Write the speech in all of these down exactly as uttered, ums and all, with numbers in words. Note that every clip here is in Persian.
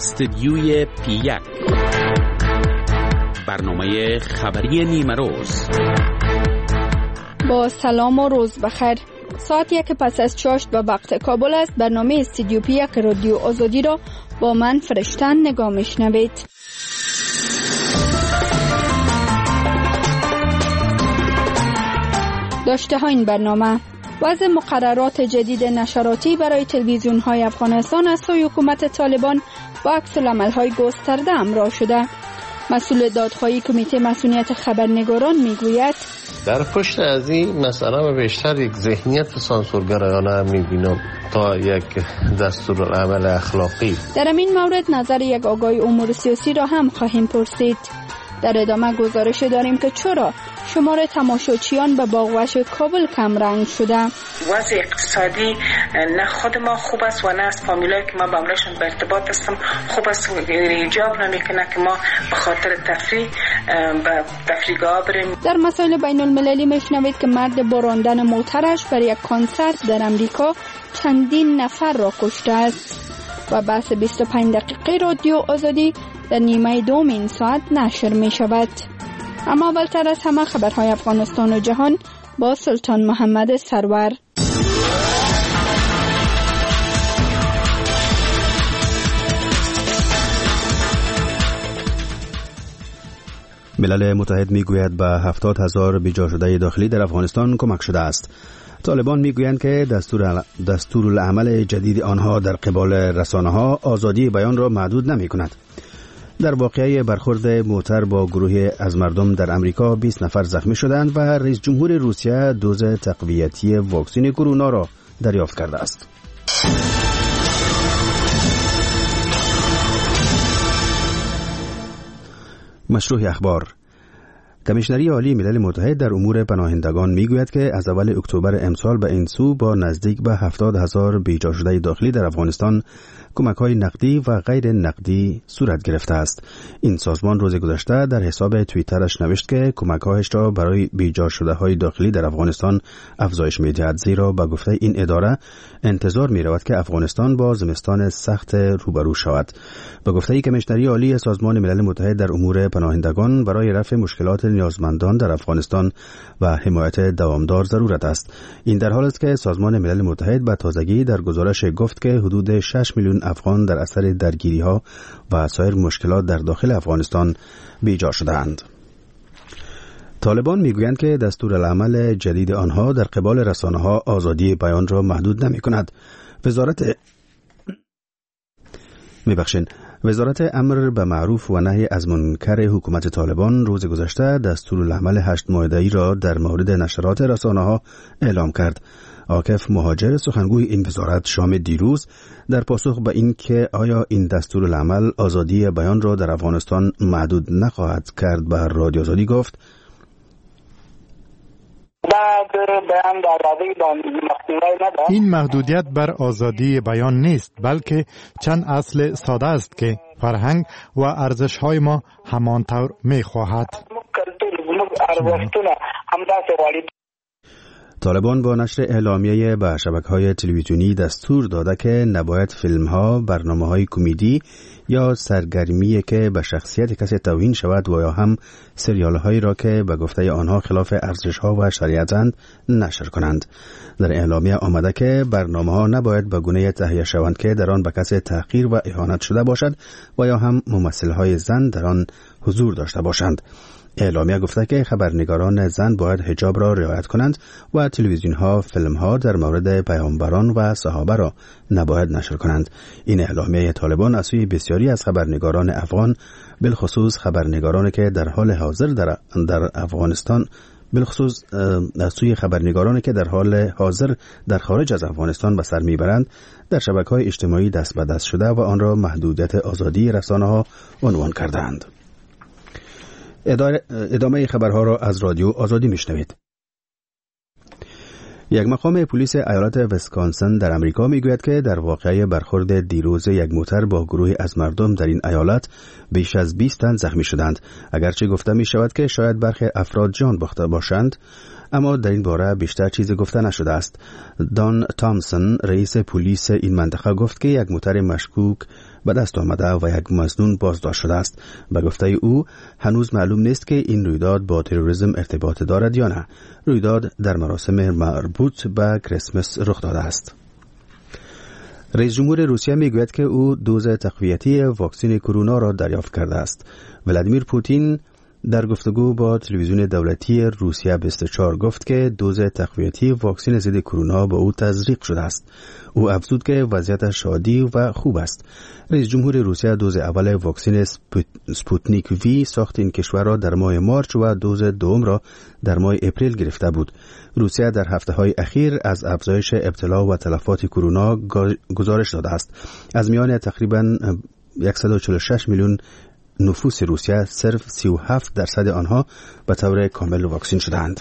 استدیوی پی یک، برنامه خبری نیمه روز. با سلام و روز بخیر. ساعت یک پس از چاشت به وقت کابل است. برنامه استدیو پی یک رادیو آزادی را با من فرشتن نگاه میشنوید. داشته ها این برنامه: وضع مقررات جدید نشراتی برای تلویزیون های افغانستان از سوی حکومت طالبان با عکس العمل های گسترده همراه شده. مسئول دادخواهی کمیته مسئولیت خبرنگاران میگوید در پشت از این مسئله بیشتر یک ذهنیت سانسورگرایانه میبینم تا یک دستورالعمل اخلاقی. در این مورد نظر یک آگاه امور سیاسی را هم خواهیم پرسید. در ادامه گزارش داریم که چرا شمار تماشاچیان به باغوش کابل کم رنگ شده. وضع اقتصادی نه خود ما خوب است و نه از فامیلایی که ما با امرشون به ارتباط هستم خوب است. ایجاب نمیکنه که ما به خاطر تفریح به تفریحگاه بریم. در مسائل بین المللی میشنوید که مرد با راندن موترش برای یک کنسرت در امریکا چندین نفر را کشته است. و بحث بیست و پنج دقیقه رادیو آزادی در نیمه دوم این ساعت نشر می شود. اما اولتر از همه خبرهای افغانستان و جهان با سلطان محمد سرور. ملل متحد میگوید به هفتاد هزار بیجا شده داخلی در افغانستان کمک شده است. طالبان میگویند که دستور دستورالعمل جدید آنها در قبال رسانه‌ها آزادی بیان را محدود نمی‌کند. در واقعه برخورد موتر با گروهی از مردم در امریکا بیست نفر زخمی شدند و رئیس جمهور روسیه دوز تقویتی واکسن کرونا را دریافت کرده است. مشروع اخبار. کمیشنری عالی ملل متحد در امور پناهندگان میگوید که از اول اکتبر امسال به این سو با نزدیک به هفتاد هزار بیجا شده داخلی در افغانستان کمک‌های نقدی و غیر نقدی صورت گرفته است. این سازمان روز گذشته در حساب توییترش نوشت که کمک‌هایش را برای بیجا شده‌های داخلی در افغانستان افزایش می‌دهد، زیرا با گفته این اداره انتظار می‌رود که افغانستان با زمستان سخت روبرو شود. با گفته کمیشنری عالی سازمان ملل متحد در امور پناهندگان برای رفع مشکلات نیازمندان در افغانستان و حمایت دوامدار ضرورت است. این در حالی است که سازمان ملل متحد به تازگی در گزارش گفت که حدود شش میلیون افغان در اثر درگیری‌ها و سایر مشکلات در داخل افغانستان بیجا شده‌اند. طالبان میگویند که دستورالعمل جدید آنها در قبال رسانه‌ها آزادی بیان را محدود نمی‌کند. وزارت میبخشین وزارت امر به معروف و نهی از منکر حکومت طالبان روز گذشته دستورالعمل هشت ماده‌ای را در مورد نشرات رسانه‌ها اعلام کرد. عاکف مهاجر سخنگوی این وزارت شام دیروز در پاسخ به این که آیا این دستورالعمل آزادی بیان را در افغانستان محدود نخواهد کرد به رادیو آزادی گفت این محدودیت بر آزادی بیان نیست، بلکه چند اصل ساده است که فرهنگ و ارزش‌های ما همانطور می‌خواهد. طالبان با نشر اعلامیه به شبکه‌های تلویزیونی دستور داده که نباید فیلم‌ها، برنامه‌های کمدی یا سرگرمی که به شخصیت کسی توهین شود و یا هم سریال‌هایی را که به گفته آنها خلاف ارزش‌ها و شریعتند نشر کنند. در اعلامیه آمده که برنامه‌ها نباید به گونه تهیه شوند که در آن به کسی تحقیر و اهانت شده باشد و یا هم ممثل‌های زن در آن حضور داشته باشند. اعلامیه گفته که خبرنگاران زن باید حجاب را رعایت کنند و تلویزیون‌ها فیلم‌ها در مورد پیامبران و صحابه را نباید نشر کنند. این اعلامیه طالبان از سوی بسیاری از خبرنگاران افغان، بالخصوص خبرنگارانی که در حال حاضر در, در افغانستان بالخصوص از سوی خبرنگارانی که در حال حاضر در خارج از افغانستان به سر میبرند، در شبکه‌های اجتماعی دست به دست شده و آن را محدودیت آزادی رسانه‌ها عنوان کردند. ادامه خبرها را از رادیو آزادی میشنوید. یک مقام پلیس ایالت ویسکانسن در امریکا میگوید که در واقعه برخورد دیروز یک موتر با گروهی از مردم در این ایالت بیش از بیست تن زخمی شدند. اگرچه گفته می شود که شاید برخی افراد جان باخته باشند، اما در این باره بیشتر چیزی گفته نشده است. دان تامسون رئیس پلیس این منطقه گفت که یک موتر مشکوک به دست آمده و یک مظنون بازداشت شده است. به گفته او هنوز معلوم نیست که این رویداد با تروریسم ارتباط دارد یا نه. رویداد در مراسم مربوط به کریسمس رخ داده است. رئیس جمهور روسیه میگوید که او دوز تقویتی واکسن کرونا را دریافت کرده است. ولادیمیر پوتین در گفتگو با تلویزیون دولتی روسیه بیست و چهار گفت که دوز تقویتی واکسن ضد کرونا به او تزریق شده است. او افزود که وضعیتش عادی و خوب است. رئیس جمهور روسیه دوز اول واکسن سپوتنیک وی ساخت این کشور را در ماه مارچ و دوز دوم را در ماه اپریل گرفته بود. روسیه در هفته‌های اخیر از افزایش ابتلا و تلفات کرونا گزارش داده است. از میان تقریباً صد و چهل و شش میلیون نفوس روسیه صرف سی و هفت درصد آنها به طور کامل واکسین شدند.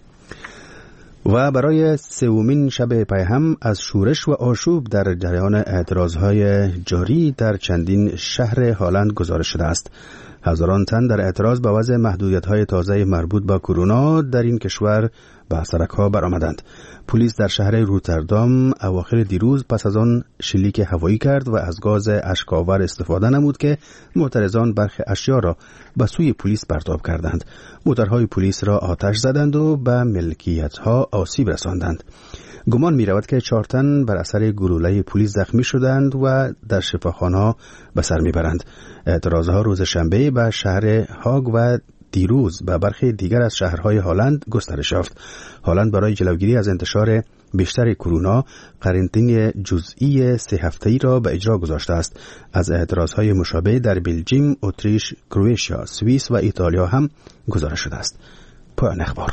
و برای سومین شب پی هم از شورش و آشوب در جریان اعتراضهای جاری در چندین شهر هالند گزارش شده است. هزاران تن در اعتراض به وضع محدودیت‌های تازه مربوط به کرونا در این کشور به سرک‌ها برآمدند. پلیس در شهر روتردام اواخر دیروز پس از آن شلیک هوایی کرد و از گاز اشک‌آور استفاده نمود که معترضان برخی اشیا را به سوی پلیس پرتاب کردند. موترهای پلیس را آتش زدند و به ملکیت‌ها آسیب رساندند. گمان می رود که چهار تن بر اثر گلوله پلیس زخمی شدند و در شفاخانه‌ها به سر می برند. اعتراضها روز شنبه به شهر هاگ و دیروز به برخی دیگر از شهرهای هالند گسترش یافت. هالند برای جلوگیری از انتشار بیشتر کرونا قرنطینه جزئی سه هفته‌ای را به اجرا گذاشته است. از اعتراضهای مشابه در بلژیم، اتریش، کرواتیا، سوئیس و ایتالیا هم گزارش شده است. پایان اخبار.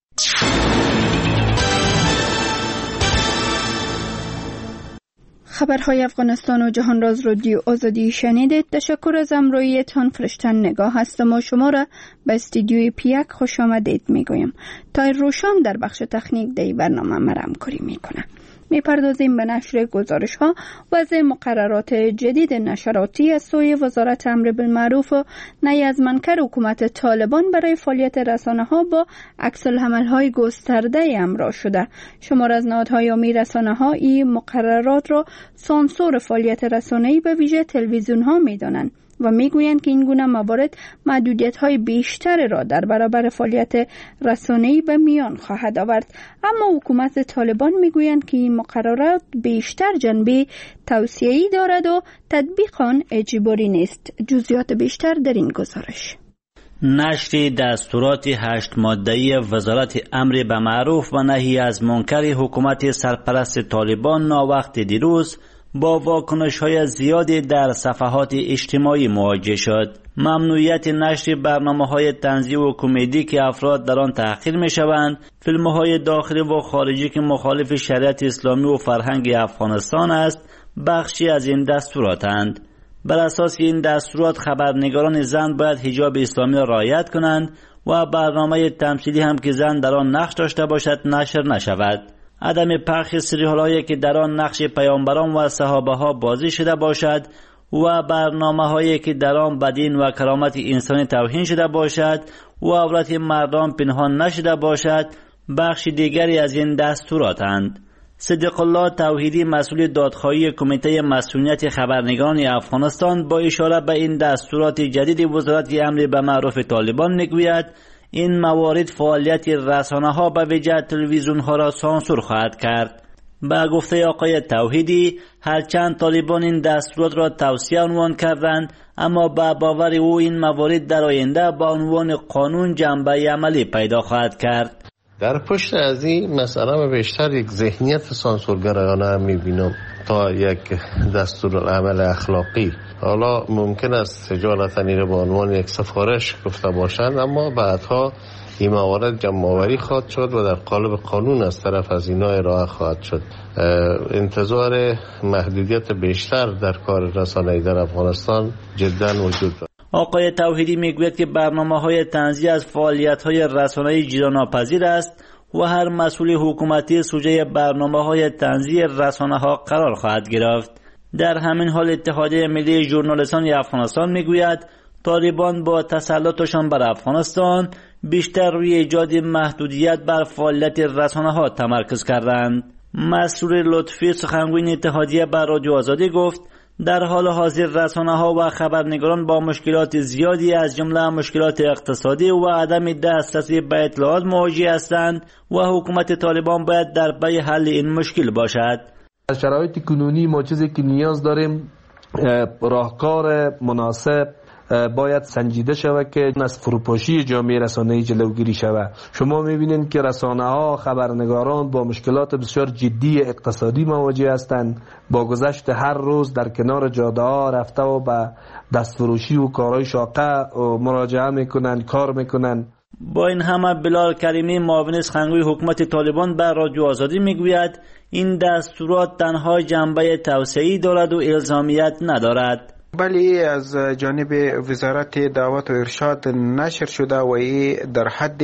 خبرهای افغانستان و جهان راز رادیو آزادی شنیدید. تشکر از همراهیتان. فرشتن نگاه هستم و شما را به استودیوی پیک خوش آمدید میگویم. تا روشان در بخش تکنیک دی برنامه مرا همکاری میکنه. میپردازیم به نشر گزارش ها وضع مقررات جدید نشراتی از سوی وزارت امر بالمعروف و نهی از منکر حکومت طالبان برای فعالیت رسانه ها با عکس العمل های گسترده همراه شده. شمار از نهادهای عمومی رسانه ها این مقررات را سانسور فعالیت رسانه‌ای به ویژه تلویزیون ها میدانند و میگویند که این گونه موارد محدودیت‌های بیشتر را در برابر فعالیت رسانه‌ای به میان خواهد آورد. اما حکومت طالبان میگویند که این مقررات بیشتر جنبه توصیه‌ای دارد و تطبیق آن اجباری نیست. جزئیات بیشتر در این گزارش. نشر دستورات هشت ماده‌ای وزارت امر به معروف و نهی از منکر حکومت سرپرست طالبان ناوقت دیروز با واکنش‌های زیادی در صفحات اجتماعی مواجه شد. ممنوعیت نشر برنامه‌های طنزی و کمدی که افراد در آن تحقیر می‌شوند، فیلم‌های داخلی و خارجی که مخالف شریعت اسلامی و فرهنگ افغانستان است، بخشی از این دستوراتند. بر اساس این دستورات خبرنگاران زن باید حجاب اسلامی را رعایت کنند و برنامه تمثیلی هم که زن در آن نقش داشته باشد نشر نشود. عدم پخش سریال‌هایی که در آن نقش پیامبران و صحابه ها بازی شده باشد و برنامه‌هایی که در آن بدین و کرامت انسانی توهین شده باشد و عورت مردان پنهان نشده باشد بخش دیگری از این دستوراتند. صدیق الله توحیدی مسئول دادخواهی کمیته مسئولیت خبرنگاران افغانستان با اشاره به این دستورات جدید وزارت امر به معروف طالبان میگوید این موارد فعالیت رسانه ها به ویژه تلویزیون ها را سانسور خواهد کرد. به گفته آقای توحیدی هرچند طالبان این دستورات را توصیه عنوان کردند اما به باور او این موارد در آینده با عنوان قانون جنبه عملی پیدا خواهد کرد. در پشت از این مسئله بیشتر یک ذهنیت سانسورگرایانه هم میبینم تا یک دستورالعمل اخلاقی. حالا ممکن است خجالت این به عنوان یک سفارش گفته باشند اما بعدها این موارد جمع‌آوری خواهد شد و در قالب قانون از طرف از اینا ارائه خواهد شد. انتظار محدودیت بیشتر در کار رسانه‌ای در افغانستان جدا وجود دارد. آقای توحیدی میگوید که برنامه‌های طنزی از فعالیت‌های رسانه‌ای جداناپذیر است و هر مسئول حکومتی سوژه برنامه‌های طنزی رسانه‌ها قرار خواهد گرفت. در همین حال اتحادیه ملی ژورنالیستان افغانستان میگوید طالبان با تسلطشان بر افغانستان بیشتر روی ایجاد محدودیت بر فعالیت رسانه‌ها تمرکز کردند. مسرور لطفی سخنگوی اتحادیه بر رادیو آزادی گفت در حال حاضر رسانه‌ها و خبرنگاران با مشکلات زیادی از جمله مشکلات اقتصادی و عدم دسترسی به اطلاعات مواجه هستند و حکومت طالبان باید در پی حل این مشکل باشد. از شرایط کنونی ما چیزی که نیاز داریم راهکار مناسب باید سنجیده شود که از فروپاشی جامعه رسانه‌ای جلوگیری شود. شما می‌بینید که رسانه‌ها، خبرنگاران با مشکلات بسیار جدی اقتصادی مواجه هستند. با گذشت هر روز در کنار جاده‌ها رفته و به دستفروشی و کارهای شاقه مراجعه میکنن، کار میکنن. با این همه بلال کریمی معاون سخنگوی حکومت طالبان بر رادیو آزادی میگوید این دستورات تنها جنبه توسعه‌ای دارد و الزامیت ندارد. بلی از جانب وزارت دعوت و ارشاد نشر شده و این در حد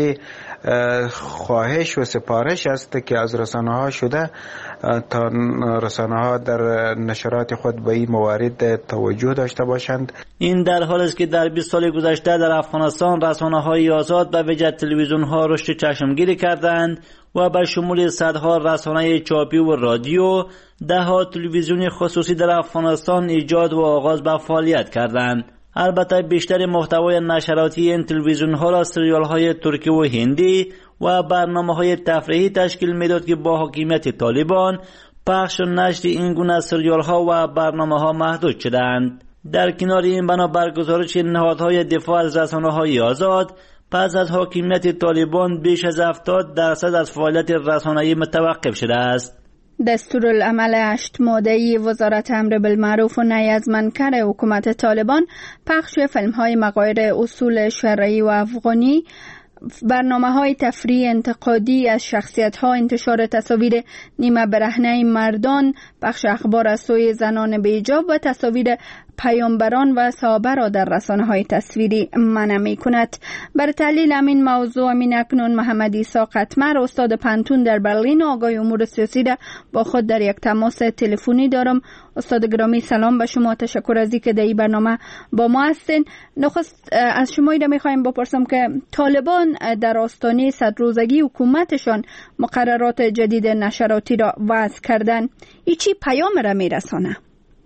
خواهش و سفارش است که از رسانه ها شده تا رسانه ها در نشرات خود به این موارد توجه داشته باشند. این در حالی است که در بیست سال گذشته در افغانستان رسانه های آزاد به ویژه تلویزیون ها رشد چشمگیری کردند و به شمول صدها رسانه چاپی و رادیو، دهها تلویزیون خصوصی در افغانستان ایجاد و آغاز به فعالیت کردند. البته بیشتر محتوای نشراتی این تلویزیون ها را سریال های ترکی و هندی و برنامه های تفریحی تشکیل میداد که با حاکمیت طالبان پخش و نشر این گونه سریال ها و برنامه ها محدود شدند. در کنار این بنا بر گزارش نهادهای دفاع از رسانه های آزاد، پس از حاکمیت طالبان بیش از هفتاد درصد از فعالیت رسانه‌ای متوقف شده است. دستورالعمل هشت ماده‌ای وزارت امر بالمعروف و نهی از منکر حکومت طالبان پخش فیلم‌های مغایر اصول شرعی و افغانی، برنامه‌های تفریحی انتقادی از شخصیت‌ها، انتشار تصاویر نیمه برهنه مردان، پخش اخبار از سوی زنان بی‌حجاب و تصاویر پیامبران و صحابه را در رسانه‌های تصویری منع می‌کند. بر تحلیل همین موضوع امین اکنون محمد عیسی قطمر، استاد پنتون در برلین و آگاه امور سیاسی را با خود در یک تماس تلفنی دارم. استاد گرامی سلام به شما، تشکر از اینکه در این برنامه با ما هستین. نخست از شما ایده می‌خوایم بپرسم که طالبان در آستانه صد روزگی حکومتشان مقررات جدید نشراتی را وضع کردن، این چی پیام را میرسانه؟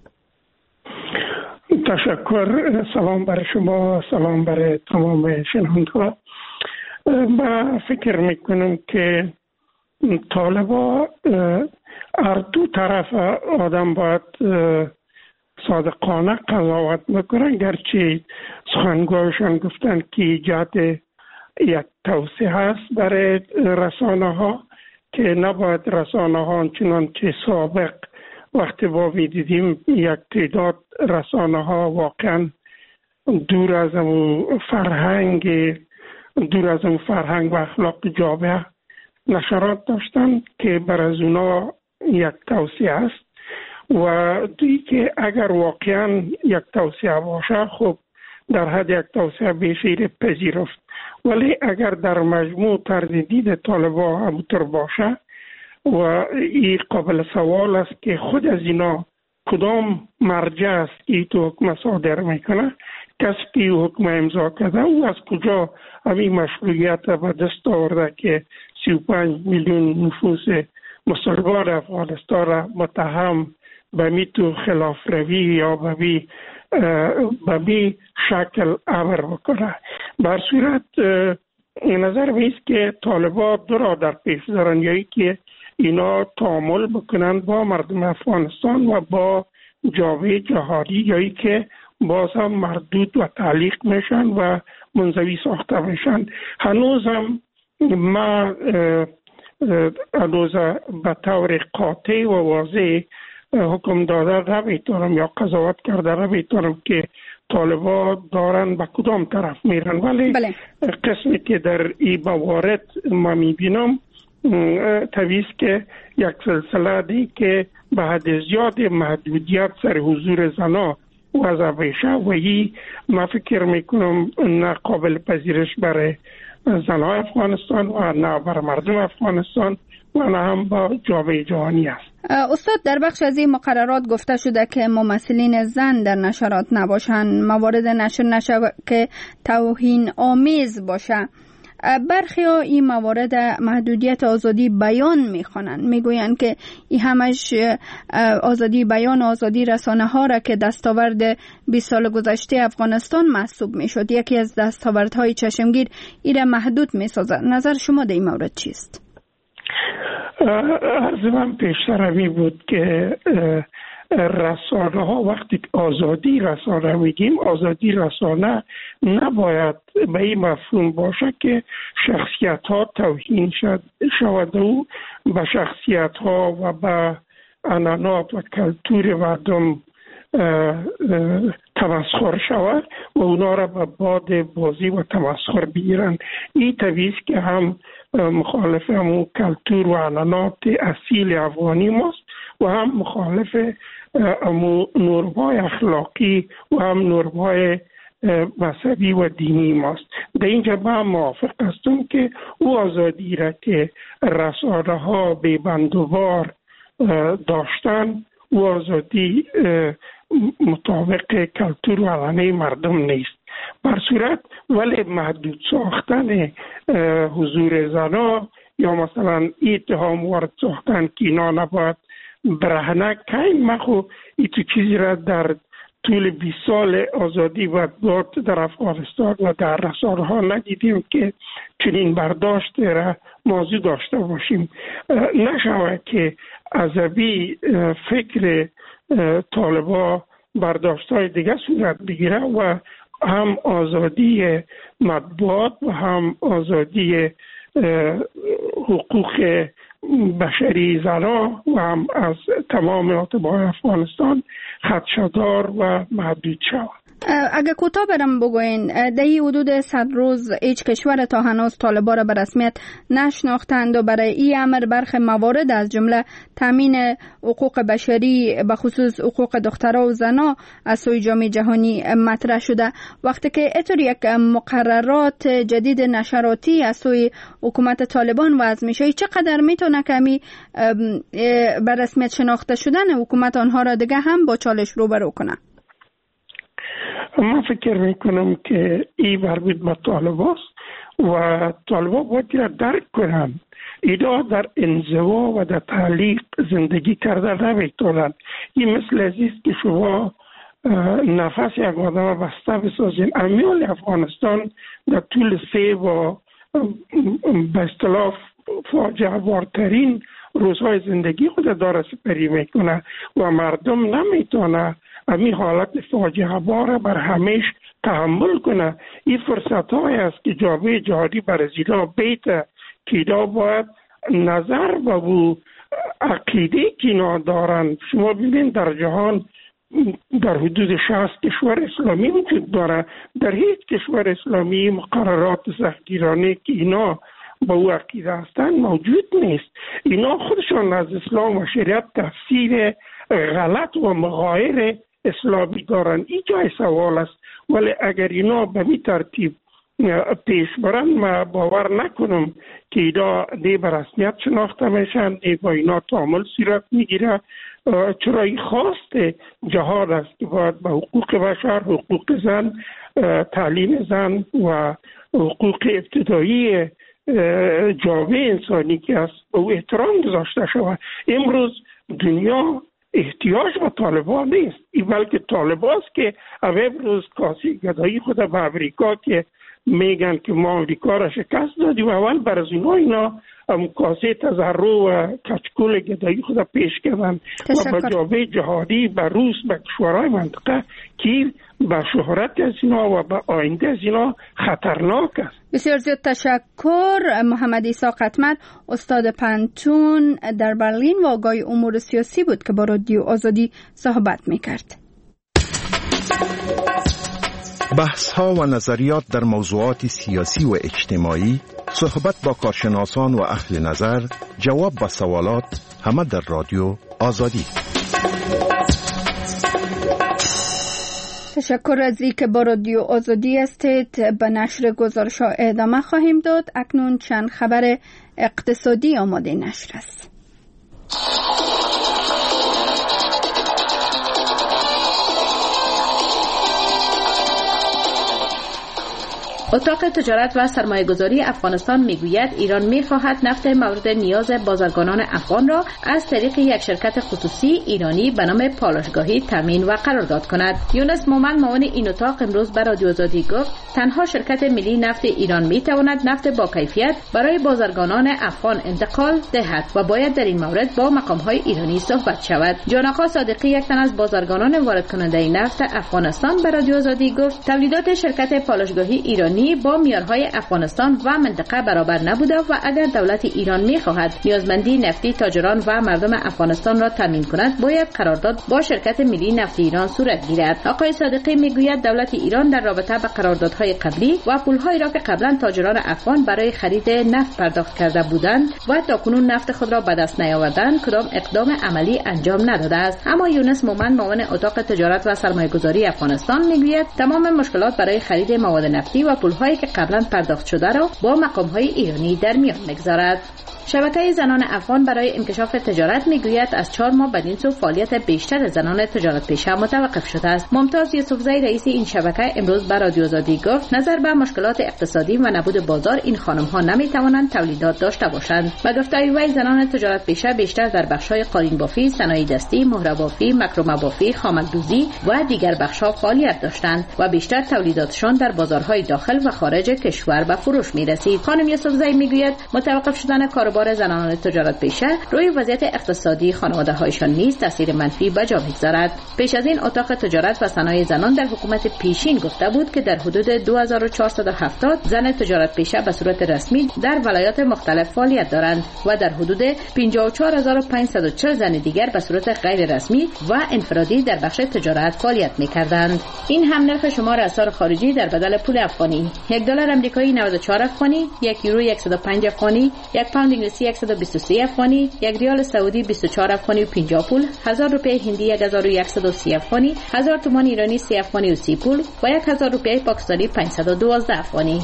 تشکر. سلام برای شما، سلام برای تمام شنوندگان. من فکر میکنم که طالبا هر دو طرف آدم باید صادقانه قضاوت میکنن، گرچه سخنگویشان گفتن که ایجاد یک توسعه هست برای رسانه ها که نباید رسانه ها چنان که سابق وقتی با دیدیم یک تعداد رسانه ها واقعا دور از اون فرهنگ دور از اون فرهنگ و اخلاق جامعه نشرات داشتن که بر از اونا یک توصیه است و دوی که اگر واقعا یک توصیه باشه خب در حد یک توصیه بشیر پذیرفت، ولی اگر در مجموع تردید طالبا همونطور باشه و این قابل سوال است که خود از اینا کدام مرجع است که تو حکم صادر میکنه، کسی که حکم امضا کرده او از کجا همین مشروعیت به دست آورده که سی و پنج میلیون نفوس مسلمان افغانستان را متهم به می تو خلاف روی یا به می به می شکل امر بکنه. بر صورت نظر میست که طالبا دو را در پیش دارن، یکی که اینا تعامل بکنن با مردم افغانستان و با جامعه جهانی، یایی که باز هم مردود و تعلیق میشن و منزوی ساخته میشن. هنوز هم ما هنوز به طور قاطع و واضح حکم داده نمیتونم یا قضاوت کرده نمیتونم که طالبا دارن به کدام طرف میرن، ولی بله. قسمی که در این موارد ما میبینم طبیعی است که یک سلسله دی که به حد زیاد محدودیت سر حضور زنا وضع بشه و این ما فکر میکنم نه قابل پذیرش برای زنهای افغانستان و نه برای مردم افغانستان و نه هم با جامعه جهانی است. استاد، در بخش از این مقررات گفته شده که ممثلین زن در نشرات نباشند، موارد نشر نشه که توهین آمیز باشه. برخی ها این موارد محدودیت آزادی بیان میخوانند، میگویند که این همش آزادی بیان و آزادی رسانه ها را که دستاورد بیست سال گذشته افغانستان محسوب میشد، یکی از دستاوردهای چشمگیر این را محدود میسازد. نظر شما در این مورد چیست؟ عرض من پیشتر همی بود که رسانه ها وقتی آزادی رسانه میگیم، آزادی رسانه نباید به این مفهوم باشه که شخصیت ها توهین شود و به شخصیت ها و به عنعنات و کلتور مردم تمسخر شود و اونا را به باد بازی و تمسخر بگیرن. این طبیعی است که هم مخالف همون کلتور و عنعنات اصیل افغانی ماست و هم مخالف همون نورم‌های اخلاقی و هم نورم‌های مذهبی و دینی ماست. در اینجا با هم موافق هستم که او آزادی را که رسانه ها به بندوبار داشتن، او آزادی مطابق کلتور و عنعنه مردم نیست. بر صورت ولی محدود ساختن حضور زنا یا مثلا اتهام وارد ساختن که اینا نباید برهنه کن، من خو ای تو چیزی را در طول بیست سال آزادی و مطبوعات در افغانستان و در رسانه ها ندیدیم که چنین برداشت را موضوع داشته باشیم. نشود که عصبی فکر طالبا برداشت های دیگه صورت بگیره و هم آزادی مطبوعات و هم آزادی حقوق بشری زنا و هم از تمام اتباع افغانستان خدشه‌دار و محدود شود. اگه کوتاه برم بگوین، در این حدود صد روز هیچ کشور تا هنوز طالبا را به رسمیت نشناختند و برای این امر برخی موارد از جمله تامین حقوق بشری به خصوص حقوق دخترها و زنها از سوی جامعه جهانی مطرح شده. وقتی که اینطور یک مقررات جدید نشراتی از سوی حکومت طالبان وضع میشه، چقدر میتونه کمی به رسمیت شناخته شدن حکومت آنها را دیگه هم با چالش روبرو کنه؟ من فکر میکنم که این مربوط به طالباست و طالبا باید را درک کنن. اینا در انزوا و در تعلیق زندگی کرده نمیتونن. این مثل عزیز که شما نفس یک آدم بسته بسازین. امیال افغانستان در طول سه و به اصطلاح فاجعه بارترین روزهای زندگی خود داره سپری میکنه و مردم نمیتونه همین حالت فاجعه بار بر همیش تحمل کنه. این فرصت های است که جامعه جهانی بر زیرا بیت که اینا باید نظر به او عقیده که اینا دارن. شما ببین در جهان در حدود شصت کشور اسلامی وجود داره، در هیچ کشور اسلامی مقررات سختگیرانه که اینا با او عقیده هستن موجود نیست. اینا خودشان از اسلام و شریعت تفسیر غلط و مغایر اسلامی دارن. این جای سوال است. ولی اگر اینا به می ترتیب پیش برن، ما باور نکنم که اینا دی به رسمیت شناخته میشن، دی با اینا تعامل صورت میگیره. چرا این خواست جهاد است که باید به حقوق بشر، حقوق زن، تعلیم زن و حقوق ابتدایی جامعه انسانی که است به او احترام گذاشته شود. امروز دنیا احتیاج به طالبان نیست، این بلکه طالباست که امروز کاسی گدایی خود به امریکا که میگن که ما امریکا را شکست دادیم، اول بر از اینا اینا هم کاسه تظاهر و کچکول گدایی خود پیش کردن و به جامعه جهانی، به روس، به کشورهای منطقه که به شهرت از اینا و به آینده از اینا خطرناک است. بسیار زیاد تشکر. محمد عیسی قطمر، استاد پنتون در برلین و آگاه امور سیاسی بود که با رادیو آزادی صحبت میکرد. بحث ها و نظریات در موضوعات سیاسی و اجتماعی، صحبت با کارشناسان و اهل نظر، جواب به سوالات، همه در رادیو آزادی. تشکر از اینکه با رادیو آزادی هستید. به نشر گزارش ها ادامه خواهیم داد. اکنون چند خبر اقتصادی آماده نشر است. اتاق تجارت و سرمایه‌گذاری افغانستان میگوید ایران می‌خواهد نفت مورد نیاز بازرگانان افغان را از طریق یک شرکت خصوصی ایرانی به نام پالایشگاهی تامین و قرارداد کند. یونس مومن معاون این اتاق امروز به رادیو آزادی گفت تنها شرکت ملی نفت ایران می‌تواند نفت با کیفیت برای بازرگانان افغان انتقال دهد و باید در این مورد با مقام‌های ایرانی صحبت شود. جان آقا صادقی یک تن از بازرگانان وارد کننده نفت افغانستان به رادیو آزادی گفت تولیدات شرکت پالایشگاهی ایرانی با معیارهای افغانستان و منطقه برابر نبوده و اگر دولت ایران می‌خواهد نیازمندی نفتی تاجران و مردم افغانستان را تامین کند باید قرارداد با شرکت ملی نفت ایران صورت گیرد. آقای صادقی میگوید دولت ایران در رابطه با قراردادهای قبلی و پول‌هایی را که قبلا تاجران افغان برای خرید نفت پرداخت کرده بودند و تاکنون نفت خود را به دست نیاوردند کدام اقدام عملی انجام نداده است. اما یونس مومن معاون اتاق تجارت و سرمایه‌گذاری افغانستان میگوید تمام مشکلات برای خرید مواد نفتی و پول‌هایی که قبلا پرداخت شده را با مقام‌های ایرانی در میان می‌گذارد. شبکه زنان افغان برای انکشاف تجارت میگوید از چهار ماه بدین سو فعالیت بیشتر زنان تجارت پیشه متوقف شده است. ممتاز یوسفزئی رئیس این شبکه امروز به رادیو آزادی گفت نظر به مشکلات اقتصادی و نبود بازار این خانم‌ها نمی‌توانند تولیدات داشته باشند. به گفته وی زنان تجارت پیشه بیشتر در بخش‌های قالین بافی، صنایع دستی، مهره بافی، مکرمه بافی، خامک‌دوزی و دیگر بخش‌ها فعالیت داشتند و بیشتر تولیداتشان در بازارهای داخل و خارج کشور به فروش می‌رسید. خانم یوسفزئی میگوید متوقف شدن کار بار زنان تجارت پیشه روی وضعیت اقتصادی خانواده‌هایشان نیز تاثیر منفی به جا می‌گذارد. پیش از این اتاق تجارت و صنایع زنان در حکومت پیشین گفته بود که در حدود دو هزار و چهارصد و هفتاد زن تجارت پیشه به صورت رسمی در ولایات مختلف فعالیت دارند و در حدود پنجاه و چهار هزار و پانصد و چهل زن دیگر به صورت غیر رسمی و انفرادی در بخش تجارت فعالیت می‌کردند. این هم نرخ شمار اسعار خارجی در بدل پول افغانی: یک دلار آمریکایی نود و چهار افغانی، یک یورو صد و پنج افغانی، یک پوند انگلیسی صد و بیست و سه افغانی، یک ریال سعودی بیست و چهار افغانی و پنجاه پول، هزار روپیه هندی یک هزار و صد و سی افغانی، هزار تومان ایرانی سه افغانی و سی پول و یک هزار روپیه پاکستانی پانصد و دوازده افغانی.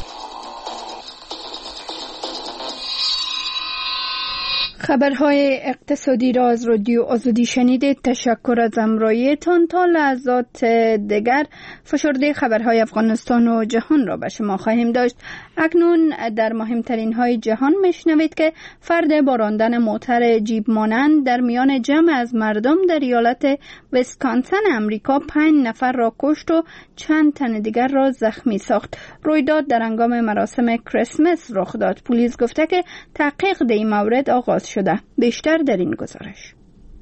خبرهای اقتصادی را از رادیو آزادی شنیدید. تشکر از همراهیتان. تا لحظات دیگر فشرده خبرهای افغانستان و جهان را به شما خواهیم داشت. اکنون در مهمترین های جهان میشنوید که فرد با راندن موتر جیب مانند در میان جمع از مردم در ایالت ویسکانسن امریکا پنج نفر را کشت و چند تن دیگر را زخمی ساخت. رویداد در هنگام مراسم کریسمس رخ داد. پلیس گفته که تحقیق در این مورد آغاز شده. بیشتر در این گزارش.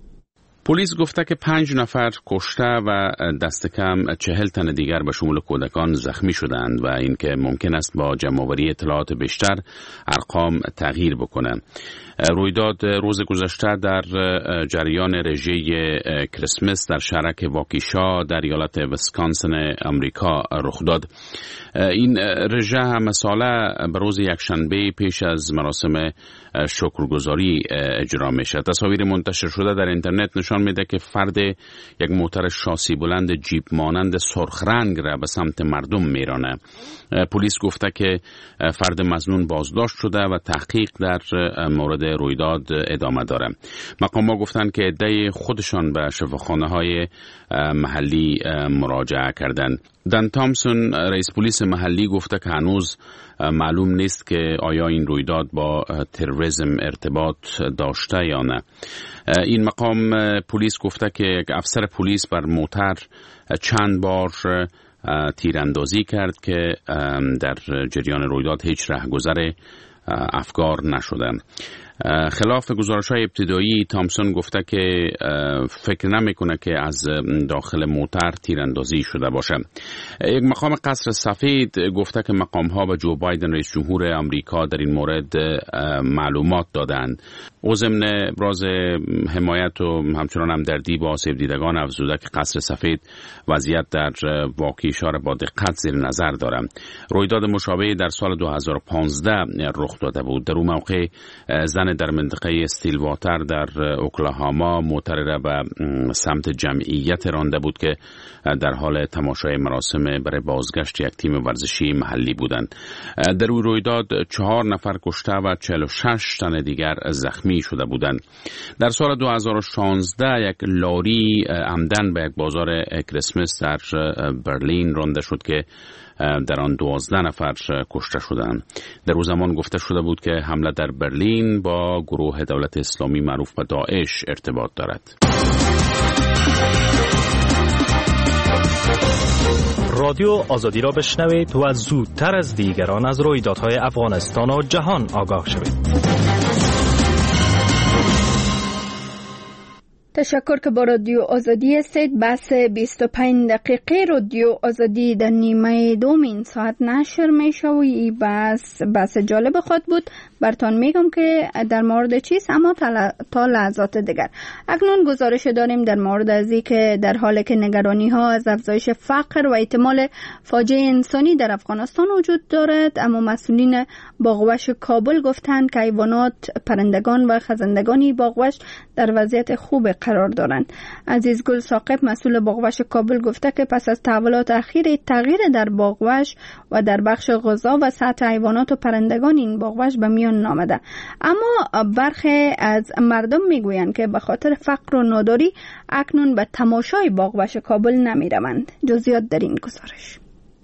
پلیس گفته که پنج نفر کشته و دست کم چهل تن دیگر به شمول کودکان زخمی شدند و اینکه ممکن است با جمع‌آوری اطلاعات بیشتر ارقام تغییر بکنه. رویداد روز گذشته در جریان رژه کریسمس در شهرک واکیشا در ایالت ویسکانسن آمریکا رخ داد. این رژه هم ساله به روز یکشنبه پیش از مراسم شکرگزاری اجرا میشه. تصاویر منتشر شده در اینترنت نشان میده که فرد یک موتر شاسی بلند جیپ مانند سرخ رنگ را به سمت مردم میرانه. پلیس گفته که فرد مظنون بازداشت شده و تحقیق در مورد رویداد ادامه داره. مقام‌ها گفتند که عده خودشان به شفاخانه‌های محلی مراجعه کردند. دن تامسون رئیس پلیس محلی گفته که هنوز معلوم نیست که آیا این رویداد با تروریسم ارتباط داشته یا نه. این مقام پلیس گفته که یک افسر پلیس بر موتر چند بار تیراندازی کرد که در جریان رویداد هیچ رهگذر افکار نشده. خلاف گزارش‌های ابتدایی تامسون گفته که فکر نمی‌کنه که از داخل موتر تیراندازی شده باشه. یک مقام قصر سفید گفته که مقام‌ها به جو بایدن رئیس جمهور آمریکا در این مورد معلومات دادند. او ضمن ابراز حمایت و همچنان همدردی با آسیب دیدگان افزوده که قصر سفید وضعیت در واکیشا را با دقت زیر نظر دارد. رویداد مشابهی در سال دو هزار و پانزده رخ داده بود. در اون موقع زن در منطقه استیلواتر در اوکلاهاما موتر را به سمت جمعیت رانده بود که در حال تماشای مراسم برای بازگشت یک تیم ورزشی محلی بودند. در اون رویداد چهار نفر کشته و چهل و شش تن دیگر زخمی شده بودند. در سال دو هزار و شانزده یک لاری عمدن به یک بازار کریسمس در برلین رانده شد که در آن دوازده نفر کشته شدند. در او زمان گفته شده بود که حمله در برلین با گروه دولت اسلامی معروف به داعش ارتباط دارد. رادیو آزادی را بشنوید و زودتر از دیگران از رویدادهای افغانستان و جهان آگاه شوید. تشکر که با رادیو آزادی هستید. بحث بیست و پنج دقیقه رادیو آزادی در نیمه دوم این ساعت نشر می شوی. بس بس جالب خود بود. برتان میگم که در مورد چیست، اما تا لحظات دیگر. اکنون گزارش داریم در مورد ازی که در حالی که نگرانی ها از افزایش فقر و احتمال فاجعه انسانی در افغانستان وجود دارد، اما مسئولین باغوش کابل گفتند که حیوانات، پرندگان و خزندگان باغوش در وضعیت خوب قرار دارند. عزیز گل ثاقب مسئول باغوش کابل گفته که پس از تحولات اخیر تغییر در باغوش و در بخش غذا و سطح حیوانات و پرندگان این باغوش به میان نامده، اما برخی از مردم میگویند که به خاطر فقر و ناداری اکنون به تماشای باغوش کابل نمیروند. جزئیات در این گزارش.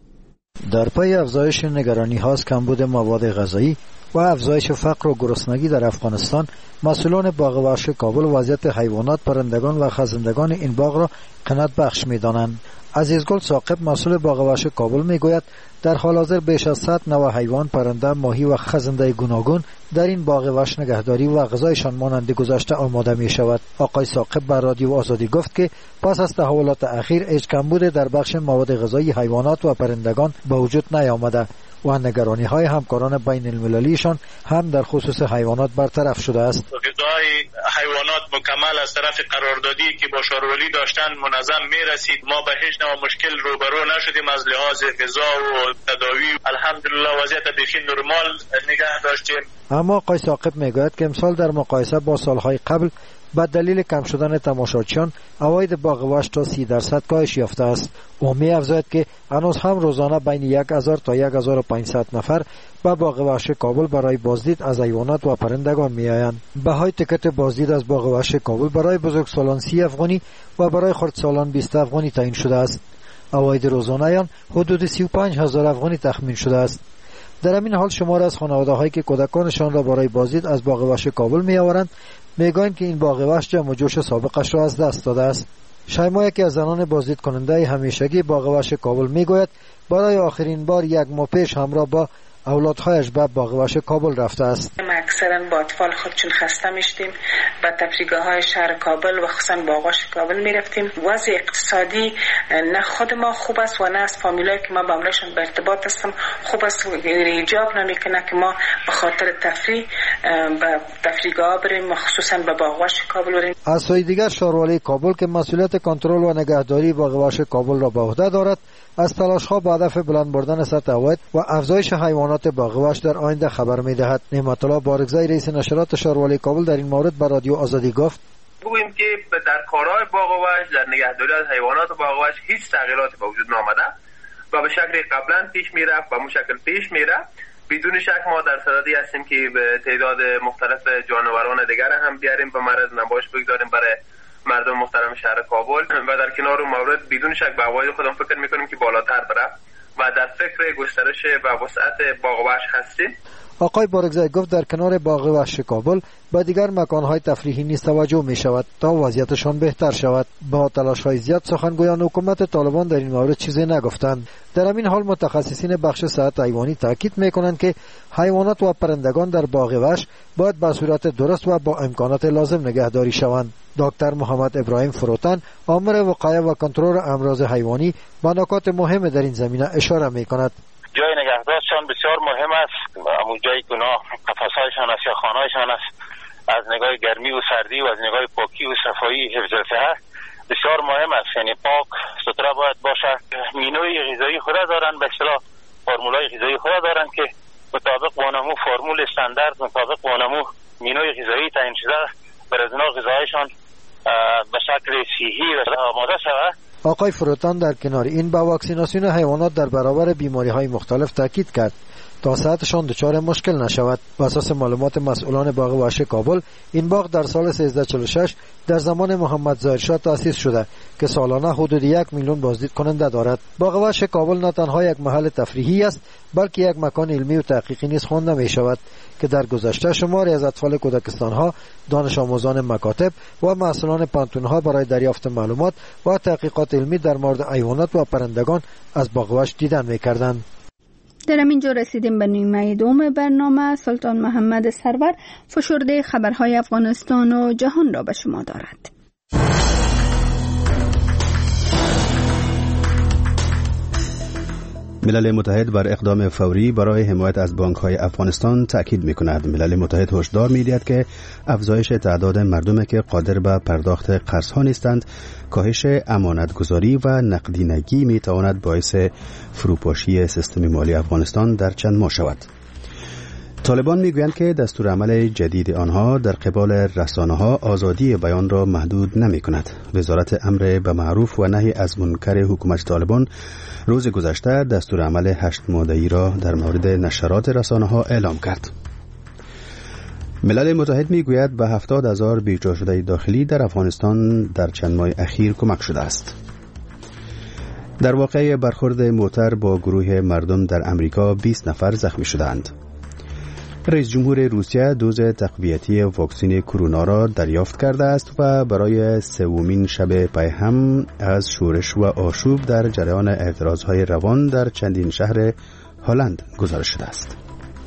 در پی افزایش نگرانی ها از کمبود مواد غذایی و افزایش فقر و گرسنگی در افغانستان، مسئولان باغ وحش کابل وضعیت حیوانات، پرندگان و خزندگان این باغ را قناعت بخش می‌دانند. عزیزگل ثاقب مسئول باغ وحش کابل میگوید در حال حاضر بیش از صد نوع حیوان، پرنده، ماهی و خزنده گوناگون در این باغ وحش نگهداری و غذایشان مانند گذشته آماده می شود. آقای ثاقب بر رادیو آزادی گفت که پس از تحولات اخیر هیچ کمبود در بخش مواد غذایی حیوانات و پرندگان به وجود نیامده و نگرانی های همکاران بین المللیشان هم در خصوص حیوانات برطرف شده است. غذای حیوانات مکمل از طرف قراردادی که با شارولی داشتن منظم می رسید. ما به هیچ نوع مشکل روبرو نشدیم از لحاظ غذا و تداوی. الحمدلله وضعیت بخیر نرمال نگه داشتیم. اما آقای ثاقب میگوید که امسال در مقایسه با سالهای قبل به دلیل کم شدن تماشاچیان عواید باغ وحش تا سی درصد کاهش یافته است. او می افزاید که هنوز هم روزانه بین یک هزار تا یک هزار و پانصد نفر به باغ وحش کابل برای بازدید از حیوانات و پرندگان می آیند. بهای تکت بازدید از باغ وحش کابل برای بزرگسالان سی افغانی و برای خردسالان بیست افغانی تعیین شده است. عواید روزانه آن حدود سی و پنج هزار افغانی تخمین شده است. در همین حال شمار از خانواده‌هایی که کودکانشان را برای بازدید از باغ وحش کابل می آورند میگویند که این باغ وحش جمع و جوش سابقش را از دست داده است. شیما یکی از زنان بازدید کننده همیشگی باغ وحش کابل میگوید برای آخرین بار یک ماه پیش همراه با اولادهایش به باغ وحش کابل رفته است. ما اکثرا با اطفال خود چون خسته میشتیم به تفریحگاه های شهر کابل و خصوصا باغ وحش کابل میرفتیم. وضع اقتصادی نه خود ما خوب است و نه از فامیلایی که ما با امرشون به ارتباط هستم خوب است. ایجاب نمیکنه که ما به خاطر تفریح به تفریحگاه بریم، خصوصا به باغ وحش کابل بریم. از سوی دیگر شاروالی کابل که مسئولیت کنترل و نگهداری باغ وحش کابل را به عهده دارد، از تلاش‌ها به هدف بلند بردن سطح عواید و افزایش حیوانات باغ وحش در آینده خبر می‌دهد. نعمت الله بارگزای رئیس نشرات شاروالی کابل در این مورد به رادیو آزادی گفت: بگوییم که در کارهای باغ وحش، در نگهداری از حیوانات باغ وحش هیچ تغییراتی به وجود نآمده و به شکل قبلا پیش میرفت و به شکل پیش میره. بدون شک ما در صددی هستیم که به تعداد مختلف جانوران دیگر هم بیاریم به معرض نمایش بگذاریم برای مردم محترم شهر کابل و در کنار اون مورد بدون شک به عواید خودم فکر میکنیم که بالاتر بره و در فکر گسترش و وسعت باغ وحش هستیم. آقای بارگزای گفت در کنار باغ وحش کابل با دیگر مکانهای تفریحی نیز توجه می شود تا وضعیتشان بهتر شود. با تلاش‌های زیاد سخنگویان حکومت طالبان در این مورد چیزی نگفتند. در همین حال متخصصین بخش صحت حیوانی تاکید می‌کنند که حیوانات و پرندگان در باغ وحش باید به صورت درست و با امکانات لازم نگهداری شوند. دکتر محمد ابراهیم فروتن، آمر وقایه و کنترل امراض حیوانی، به نکات مهم در این زمینه اشاره می‌کند. جای نگهداریشان بسیار مهم است. همون جایی که اونا قفس‌هایشان است یا خانه‌هایشان است، از نگاه گرمی و سردی و از نگاه پاکی و صفایی حفظ صحت بسیار مهم است. یعنی پاک ستره باید باشه. مینوی غذایی خود دارن، به اصطلاح فرمولای غذایی خود دارن که مطابق با نمو فرمول استاندارد، مطابق با نمو مینوی غذایی تعیین شده بر از اینا غذایشان به شکل صحی و آماده شود. آقای فروتان در کنار این با واکسیناسیون حیوانات در برابر بیماری‌های مختلف تاکید کرد. تا صحتشان دچار مشکل نشود. بر اساس معلومات مسئولان باغ وحش کابل، این باغ در سال سیزده چهل و شش در زمان محمد ظاهرشاه تأسیس شده که سالانه حدود یک میلیون بازدید کننده دارد. باغ وحش کابل نه تنها یک محل تفریحی است بلکه یک مکان علمی و تحقیقی نیز خوانده می شود که در گذشته شماری از اطفال کودکستان ها، دانش آموزان مکاتب و مسئولان پانتون ها برای دریافت معلومات و تحقیقات علمی در مورد حیوانات و پرندگان از باغ وحش دیدن می کردند. در همینجا رسیدیم به نیمه دوم برنامه. سلطان محمد سرور فشرده خبرهای افغانستان و جهان را به شما دارد. ملل متحد بر اقدام فوری برای حمایت از بانک‌های افغانستان تأکید می‌کند. ملل متحد هشدار می‌دهد که افزایش تعداد مردمی که قادر به پرداخت قرض‌ها نیستند، کاهش امانتگذاری و نقدینگی می‌تواند باعث فروپاشی سیستم مالی افغانستان در چند ماه شود. طالبان میگویند که دستورالعمل جدید آنها در قبال رسانه‌ها آزادی بیان را محدود نمی‌کند. وزارت امر به معروف و نهی از منکر حکومت طالبان روز گذشته دستورالعمل هشت ماده‌ای را در مورد نشرات رسانه‌ها اعلام کرد. ملل متحد میگوید به هفتاد هزار بیجا شده داخلی در افغانستان در چند ماه اخیر کمک شده است. در واقع برخورد موتر با گروه مردم در امریکا بیست نفر زخمی شدند. رئیس جمهور روسیه دوز تقویتی واکسن کرونا را دریافت کرده است و برای سومین شب پی هم از شورش و آشوب در جریان اعتراضهای روان در چندین شهر هلند گزارش شده است.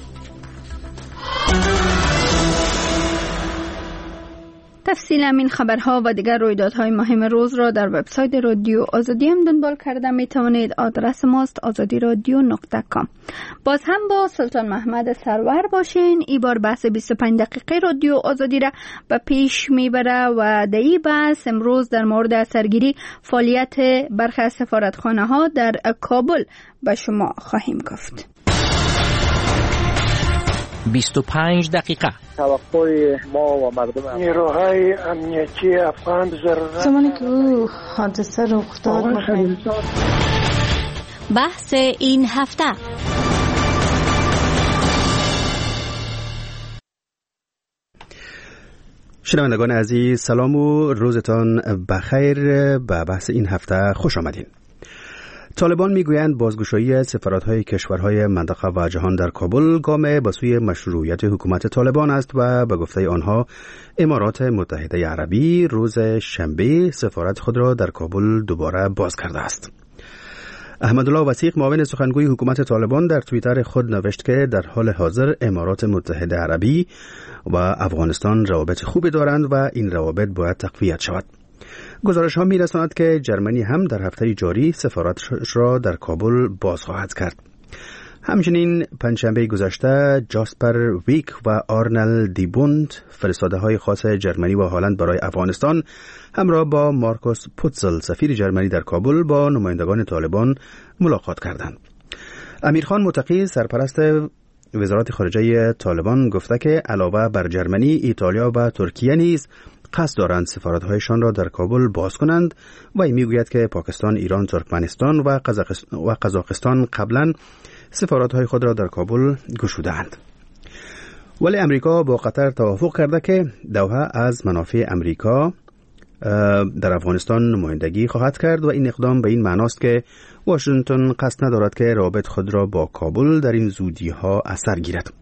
تفصیل همین خبرها و دیگر رویدادهای مهم روز را در وبسایت رادیو آزادی هم دنبال کرده می توانید. آدرس ماست آزادی رادیو نقطه کام. باز هم با سلطان محمد سرور باشین. این بار بحث بیست و پنج دقیقه رادیو آزادی را به پیش میبره و در این بحث امروز در مورد سرگیری فعالیت برخی از سفارتخانه ها در کابل به شما خواهیم گفت. بیست و پنج دقیقه توقع ما و مردم نیروهای امنیتی افغان ضرورت زمانی که او حادثه رخ داد. بحث این هفته. شنوندگان عزیز، سلام و روزتان بخیر. به بحث این هفته خوش آمدین. طالبان میگویند بازگشایی سفارت‌های کشورهای منطقه و جهان در کابل گام به سوی مشروعیت حکومت طالبان است و به گفته آنها امارات متحده عربی روز شنبه سفارت خود را در کابل دوباره باز کرده است. احمدالله وثیق معاون سخنگوی حکومت طالبان در توییتر خود نوشت که در حال حاضر امارات متحده عربی و افغانستان روابط خوبی دارند و این روابط باید تقویت شود. گزارش ها می رساند که جرمنی هم در هفته جاری سفارتش را در کابل باز خواهد کرد. همچنین پنجشنبه گذشته جاسپر ویک و آرنل دیبوند فرستاده های خاص جرمنی و هلند برای افغانستان همراه با مارکوس پوتزل سفیر جرمنی در کابل با نمایندگان طالبان ملاقات کردند. امیرخان متقی سرپرست وزارت خارجه طالبان گفته که علاوه بر جرمنی، ایتالیا و ترکیه نیز قصد دارند سفارت‌هایشان را در کابل باز کنند و این میگوید که پاکستان، ایران، ترکمنستان و قزاقستان قبلا سفارت‌های خود را در کابل گشودند. ولی امریکا با قطر توافق کرده که دوحه از منافع امریکا در افغانستان نمایندگی خواهد کرد و این اقدام به این معناست که واشنگتن قصد ندارد که روابط خود را با کابل در این زودی‌ها اثر گیرد.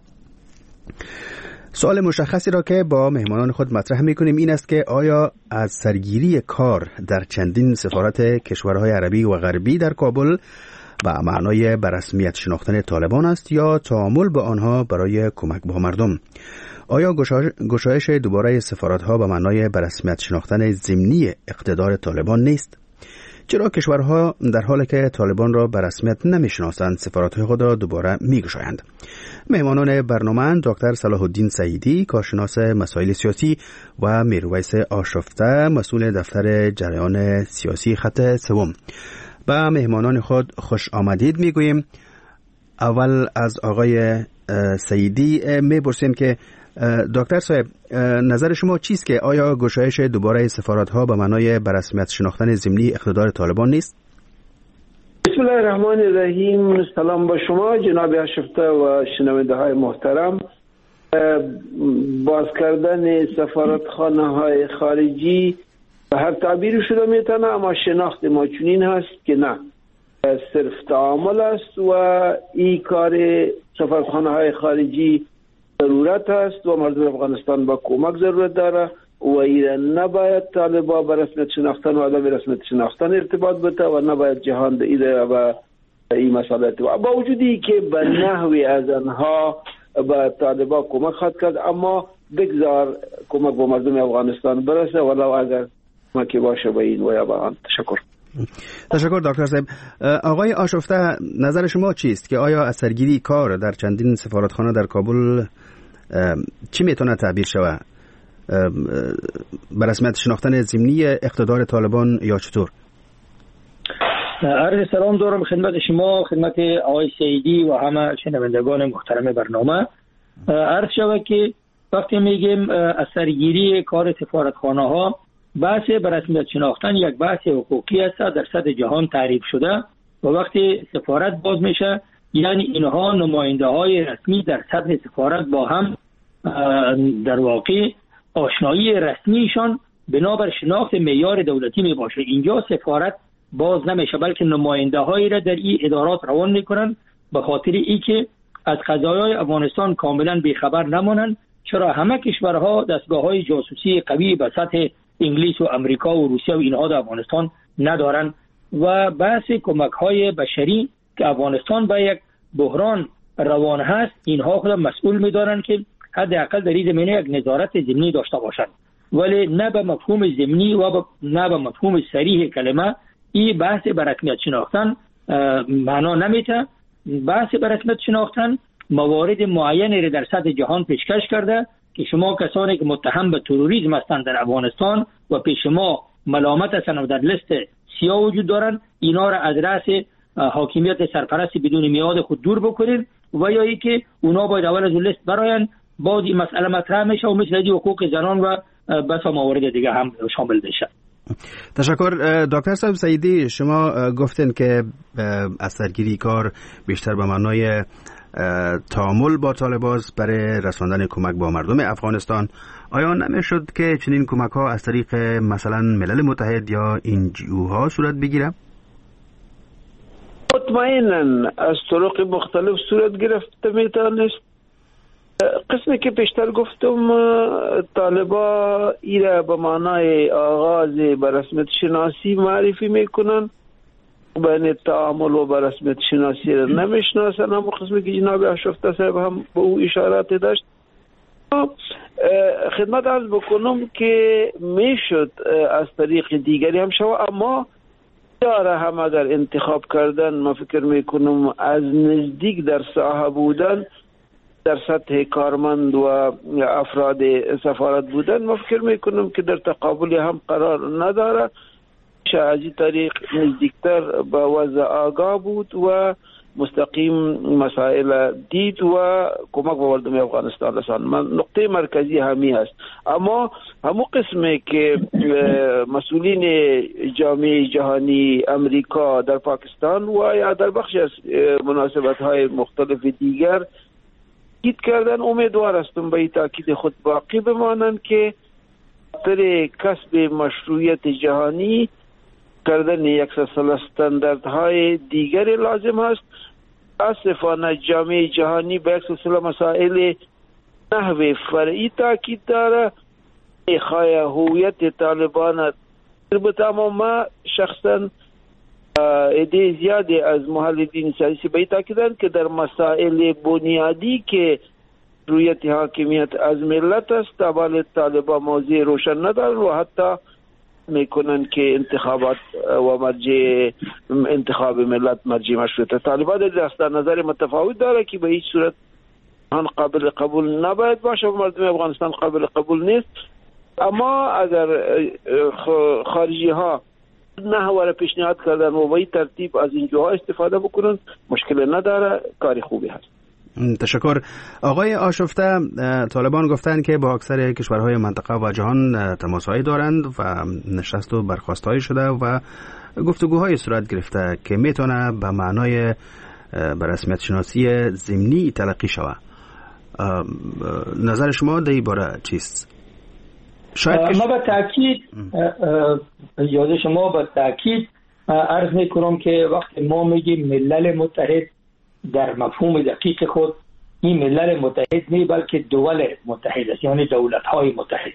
سوال مشخصی را که با مهمانان خود مطرح می‌کنیم این است که آیا از سرگیری کار در چندین سفارت کشورهای عربی و غربی در کابل به معنای به رسمیت شناختن طالبان است یا تعامل با آنها برای کمک به مردم؟ آیا گشایش دوباره سفارت‌ها به معنای به رسمیت شناختن ضمنی اقتدار طالبان نیست؟ چرا کشورها در حالی که طالبان را به رسمیت نمی‌شناسند سفارت‌های خود را دوباره می‌گشایند؟ مهمانان برنامه دکتر صلاح الدین سعیدی، کارشناس مسائل سیاسی و میرویس آشرفته، مسئول دفتر جریان سیاسی خط سوم. با مهمانان خود خوش آمدید میگوییم. اول از آقای سعیدی میپرسیم که دکتر صاحب نظر شما چیست که آیا گشایش دوباره سفارت‌ها به معنای به رسمیت شناختن ضمنی اقتدار طالبان نیست؟ بسم الله الرحمن الرحیم. سلام با شما جناب اشرفته و شنونده های محترم. باز کردن سفارتخانه های خارجی به هر تعبیر شده میتونه، اما شناخت ما چنین هست که نه، صرف تعامل است و این کار سفارتخانه های خارجی ضرورت است و مردم افغانستان با کمک ضرورت داره و ایران نباید طالبا به رسمیت شناختن و عدم رسمیت شناختن ارتباط بده و نباید جهان ده ایده و این مسئله ارتباط، با وجودی که به نحوی از انها به طالبا کمک خواهد کرد، اما بگذار کمک به مردم افغانستان برسه ولو اگر کمکی باشه به این و یا به آن. تشکر. تشکر دکتر صاحب. آقای آشفته، نظر شما چیست که آیا اثرگیری کار در چندین سفارتخانه در کابل چی میتونه تعبیر شود؟ به رسمیت شناختن ضمنی اقتدار طالبان یا چطور؟ عرض سلام دارم خدمت شما، خدمت آقای سیدی و همه شنوندگان محترم برنامه. عرض شود که وقتی میگیم اثرگیری کار سفارتخانه ها، بحث به رسمیت شناختن یک بحث حقوقی است در سطح جهان تعریف شده و وقتی سفارت باز میشه یعنی اینها نماینده های رسمی در سطح سفارت با هم در واقع آشنایی رسمیشان بنابر شناخت معیار دولتی می باشه. اینجا سفارت باز نمیشه بلکه نماینده هایی را در این ادارات روان میکنن به خاطر ای که از قضایای افغانستان کاملا بیخبر نمانند، چرا همه کشورها دستگاه های جاسوسی قوی به سطح انگلیس و امریکا و روسیه و اینها در افغانستان ندارن و بحث کمک های بشری که افغانستان به یک بحران روان هست اینها خود مسئول میدارن که حداقل در این زمینه یک نظارت ضمنی داشته باشند، ولی نه به مفهوم ضمنی و نه به مفهوم صریح کلمه این بحث به رسمیت شناختن معنا نمیده. بحث به رسمیت شناختن موارد معینی را در سطح جهان پیشکش کرده که شما کسانی که متهم به تروریسم هستند در افغانستان و پیش ما ملامت هستند و در لیست سیاه وجود دارند، اینا را از رأس حاکمیت سرپرست بدون میعاد خود دور بکنید و یا ای که اونا باید اول از لیست براین، بعد این مسئله مطرح میشه و مثل دی حقوق زنان و بس موارد دیگه هم شامل بشه. تشکر. دکتر صاحب سیدی، شما گفتین که اثرگیری کار بیشتر به معنای تعامل با طالباز برای رساندن کمک با مردم افغانستان. آیا نمیشد که چنین کمک ها از طریق مثلا ملل متحد یا این جی او ها صورت بگیره؟ مطمئناً از طرق مختلف صورت گرفته میتونست. قسمی که پیشتر گفتم طالبا ایره به معنای آغاز به رسمیت شناسی معرفی میکنن، بین تعامل و به رسمیت شناسی را نمیشناسن. اما قسمی که جناب اشرفته صاحب هم به او اشارات داشت، خدمت عرض بکنم که میشد از طریق دیگری هم شود، اما داره هم اگر انتخاب کردن ما فکر میکنم از نزدیک در ساحه بودن، در سطح کارمند و افراد سفارت بودن، ما فکر میکنم که در تقابل هم قرار نداره. از این طریق نزدیکتر به وضع آگاه بود و مستقیم مسائل دید و کمک به مردم افغانستان رساند. من نقطه مرکزی همی هست. اما همون قسمه که مسئولین جامعه جهانی امریکا در پاکستان و یا در بخش از مناسبت های مختلف دیگر تاکید کردن، امیدوار هستم به این تاکید خود باقی بمانند که در کسب مشروعیت جهانی کردن یک سلسله استانداردهای دیگری لازم است. متاسفانه جامعه جهانی به یک سلسله مسائل نحو فرعی تاکید داره. خواهی هویت طالبان البته ما شخصا ایده زیادی از محللین سیاسی به تاکیدند که در مسائل بنیادی که رویت حاکمیت از ملت است اول طالبان موضوع روشن ندارند و حتی میکنن که انتخابات و مرجع انتخاب ملت مرجع مشروطه. طالبان در دست نظر متفاوت داره که به هیچ صورت آن قابل قبول نباید باشه و مردم افغانستان قابل قبول نیست. اما اگر خارجی ها نحوه را پیشنهاد کردن و به ترتیب از اینجاها استفاده بکنن مشکل نداره، کاری خوبی هست. تشکر. آقای آشفته، طالبان گفتند که با اکثر کشورهای منطقه و جهان تماسهایی دارند و نشست و برخاستهایی شده و گفتگوهای صورت گرفته که میتونه به معنای به رسمیت شناسی ضمنی تلقی شود. نظر شما در این باره چیست؟ شاید ما به تاکید یاد شما به تاکید عرض میکنم که وقتی ما میگیم ملل متحد در مفهوم دقیق خود این ملل متحد نه بلکه دول متحد است، یعنی دولت های متحد.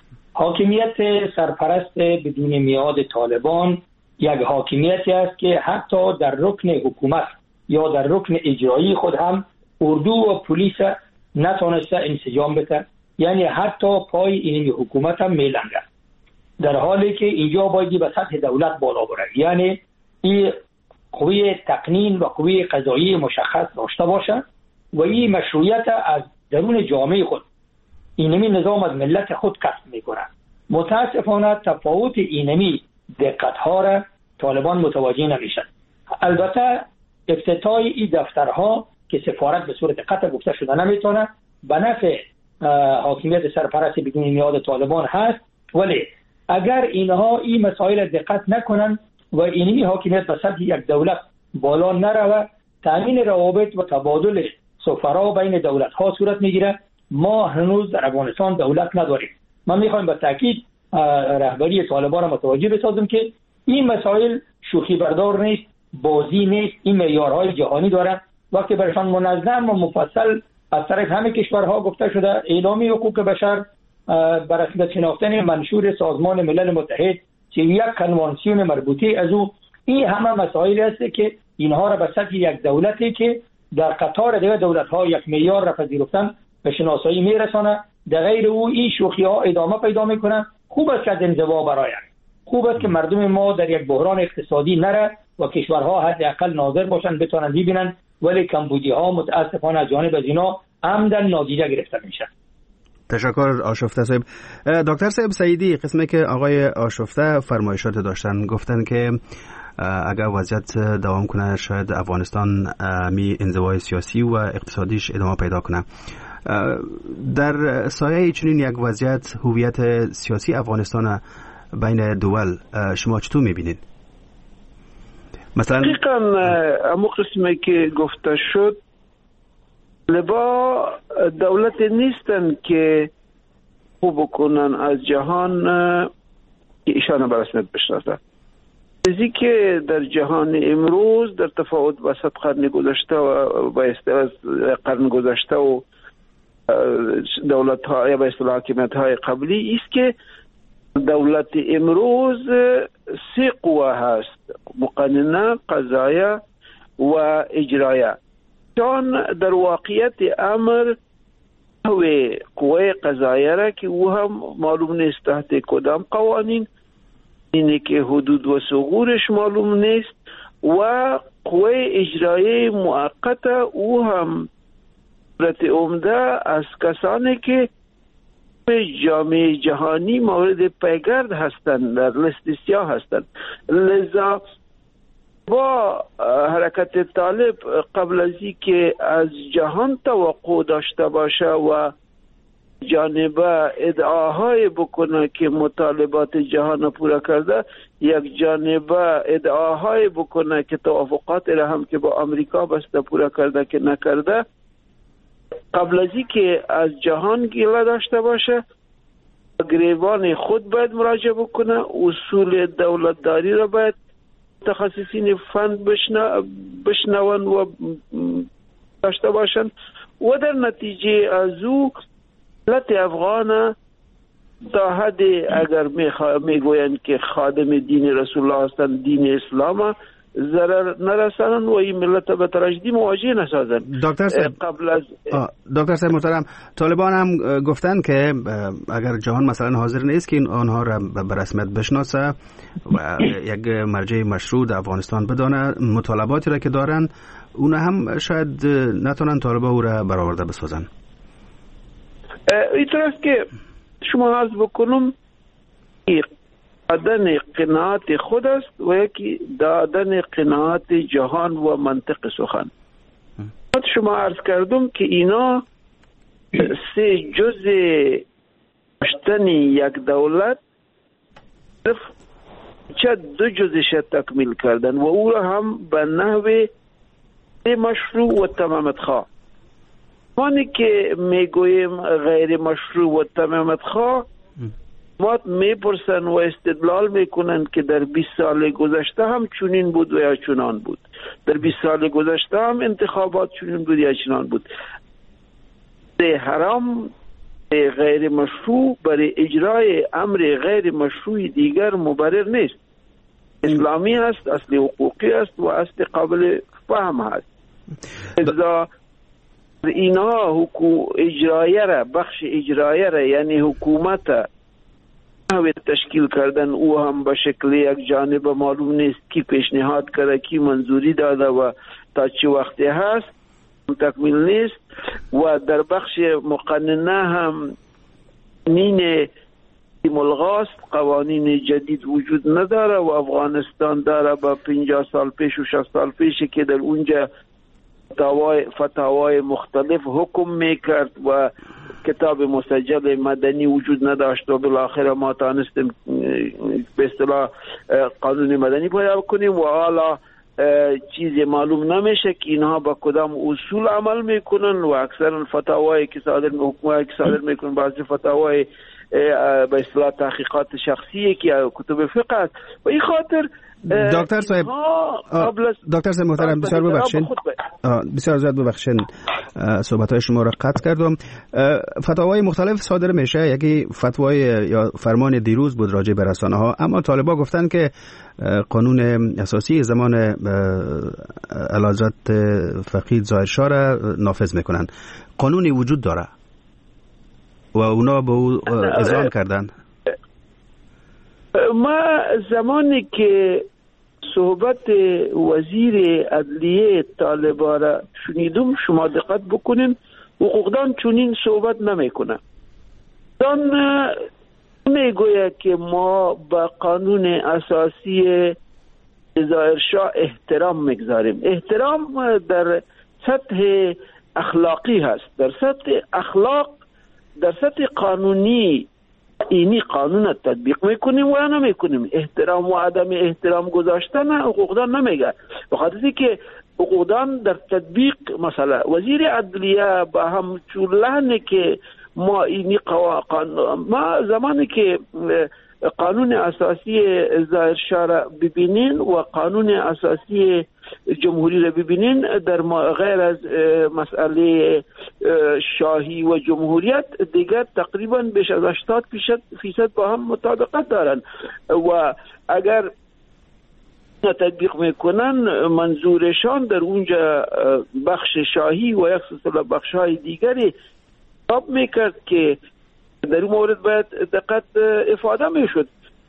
حاکمیت سرپرست بدون میعاد طالبان یک حاکمیتی است که حتی در رکن حکومت یا در رکن اجرایی خود هم اردو و پلیس نتونسته انسجام بده، یعنی حتی پای این حکومت هم میلنگه، در حالی که اینجا باید به سطح دولت بالا بره، یعنی این قوی تقنین و قوی قضایی مشخص داشته باشه و این مشروعیت از درون جامعه خود اینمی نظام از ملت خود کسب میکنه. متاسفانه تفاوت اینمی دقت ها را طالبان متوجه نمیشن. البته افتتاح این دفترها که سفارت به صورت قطع گفته شده نمیتونه به نفع حاکمیت سرپرست بدون میعاد طالبان هست، ولی اگر اینها این مسائل دقت نکنن و اینمی حاکمیت به سطح یک دولت بالا نروه، تامین روابط و تبادل سفرا بین دولت ها صورت میگیره. ما هنوز در افغانستان دولت نداریم. من میخوایم به تاکید رهبری طالبان را متوجه بسازم که این مسائل شوخی بردار نیست، بازی نیست، این معیارهای جهانی دارن. وقتی برشان منظم و مفصل از طرف همه کشورها گفته شده اعلامیه حقوق بشر بر رسمیت شناختن منشور سازمان ملل متحد که یک کنوانسیون مربوطه از او، این همه مسائل است که اینها را به سطح یک دولتی که در قطار دیگر دولت ها یک معیار را پذیرفتن به شناسایی میرسانه، در غیر او این شوخی ها ادامه پیدا میکنن. خوب است که از انزوا برآید، خوب است که مردم ما در یک بحران اقتصادی نره و کشورها حداقل ناظر باشن بتونن ببینن، ولی کمبودی ها متاسفانه از جانب از اینا عمدن نادیده گرفته میشن. تشکر آشفته صاحب. دکتر صاحب سعیدی، قسمی که آقای آشفته فرمایشات داشتن، گفتن که اگر وضعیت دوام کنه شاید افغانستان می انزوای سیاسی و اقتصادیش ادامه پیدا کنه. در سایه چنین یک وضعیت هویت سیاسی افغانستان بین دول شما چطور میبینید؟ مثلا دقیقا امو قسمی که گفته شد، لبا دولت نیستن که خوب کنن از جهان که ایشان به رسمیت بشناسن. چیزی که در جهان امروز در تفاوت با صد قرن گذشته و با اصطلاح قرن گذشته و دولت ها یا با اصطلاح حاکمیت های قبلی است که دولت امروز سه قوه هست: مقننه، قضایه و اجرایه. چون در واقعیت امر قوه قوه قضایه را که او هم معلوم نیست تحت کدام قوانین، اینه که حدود و ثغورش معلوم نیست، و قوه اجرایی موقته او هم صورت عمده از کسانی که به جامعه جهانی مورد پیگرد هستند، در لیست سیاه هستند. لذا با حرکت طالب قبل از این که از جهان توقع داشته باشه و جانبه ادعاهای بکنه که مطالبات جهان پورا کرده، یک جانبه ادعاهای بکنه که توافقات را هم که با امریکا بسته پورا کرده که نکرده، قبل از این که از جهان گیله داشته باشه گریبان خود باید مراجعه بکنه، اصول دولتداری را باید متخصصین فن بشنون و داشته باشند و در نتیجه از او ملت افغان تا حد اگر میگویند که خادم دین رسول الله هستند، دین اسلام، ضرر نرسانن و این ملت به تراژدی مواجه نسازن. دکتر صاحب قبل از دکتر صاحب محترم، طالبان هم گفتن که اگر جهان مثلا حاضر نیست که آنها را به رسمیت بشناسه و یک مرجع مشروع در افغانستان بدانه، مطالباتی را که دارن اون هم شاید نتونن طالبان او را برآورده بسازن. اینطور است که شما عرض بکنم دادن قناعت خود است و یکی دادن قناعت جهان و منطق سخن. شما عرض کردم که اینا سه جزء داشتن یک دولت دریچه دو جزش تکمیل کردن و او را هم به نحو مشروع و تمامت خواه. مانی که میگوییم غیر مشروع و تمامت خواه، ما میپرسن و استدلال میکنن که در بیست سال گذشته هم چنین بود و یا چنان بود، در بیست سال گذشته هم انتخابات چنین بود یا چنان بود. حرام غیر مشروع برای اجرای امر غیر مشروع دیگر مبرر نیست. اسلامی است، اصل حقوقی است و اصل قابل فهم است. ازا اینا حکومت اجرایه را، بخش اجرایه را یعنی حکومت تشکیل کردن، او هم به شکل یک جانب معلوم نیست کی پیشنهاد کرده، کی منظوری داده و تا چه وقتی هست تکمیل نیست. و در بخش مقننه هم نین ملغاست، قوانین جدید وجود نداره و افغانستان داره با پنجاه سال پیش و شصت سال پیش که در اونجا فتاوای فتاوای مختلف حکم میکرد و کتاب مسجل مدنی وجود نداشت و بالاخره ما تانستیم به اصطلاح قانون مدنی پیدا کنیم و حالا چیزی معلوم نمیشه که اینها با کدام اصول عمل میکنن و اکثر فتاوایی که صادر حکومت که صادر میکنن بعضی فتاوای به اصطلاح تحقیقات شخصیه که کتب فقه است و این خاطر دکتر صاحب دکتر صاحب محترم بسیار ببخشید بسیار زیاد ببخشید صحبت‌های شما را قطع کردم. فتاوای مختلف صادر میشه، یکی فتوای یا فرمان دیروز بود راجع به رسانه‌ها، اما طالبان گفتن که قانون اساسی زمان اعلیحضرت فقید ظاهرشاه را نافذ میکنن. قانونی وجود داره و اونا به او اذعان کردن. ما زمانی که صحبت وزیر عدلیه طالبان را شنیدم، شما دقت بکنین، حقوقدان چنین صحبت نمیکنه. دان میگوید که ما با قانون اساسی ظاهرشاه احترام میگذاریم. احترام در سطح اخلاقی هست، در سطح اخلاق، در سطح قانونی اینی قانون تطبیق میکنیم و نمیکنیم. احترام و عدم احترام گذاشتن حقوقدان نمیگه، بخاطر که حقوقدان در تطبیق مثلا وزیر عدلیه با هم چولهنه که ما اینی قانون، ما زمانی که قانون اساسی ظاهرشاه را ببینین و قانون اساسی جمهوری را ببینین، در غیر از مسئله شاهی و جمهوریت دیگر تقریبا بیش از هشتاد فیصد با هم مطابقت دارن و اگر تطبیق میکنن منظورشان در اونجا بخش شاهی و یک سلسله بخش های دیگری تاب میکرد که در اون مورد باید دقت افاده میشد.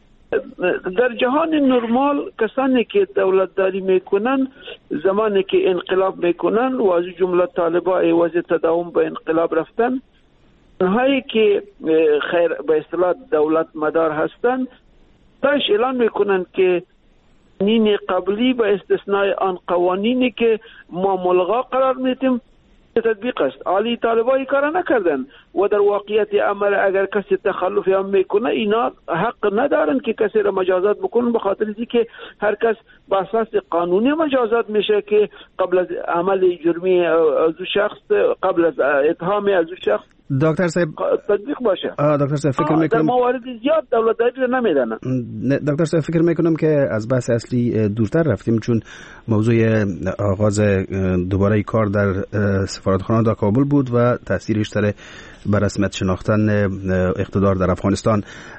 در جهان نرمال کسانی که دولتداری میکنن زمانی که انقلاب میکنن و از جمله طالبان عوض تداوم به انقلاب رفتن، اونهایی که خیر به اصطلاح دولت مدار هستن داش اعلان میکنن که نین قبلی به استثناء آن قوانینی که ما ملغا قرار میدیم تطبیق است. عالی طالبایی کار نکردن و در واقعیت عمل اگر کسی تخلف هم میکنه اینا حق ندارن که کسی را مجازات بکنن، به خاطر اینکه هر کس با اساس قانونی مجازات میشه که قبل از عمل جرمی از شخص، قبل از اتهام از شخص دکتر صاحب تطبیق باشه. دکتر صاحب فکر میکنم در موارد زیاد دولتداری نمیدن. دکتر صاحب فکر میکنم که از بحث اصلی دورتر رفتیم، چون موضوع آغاز دوباره کار در سفارتخانه در کابل بود و تاثیرش سر به رسمیت شناختن اقتدار در افغانستان.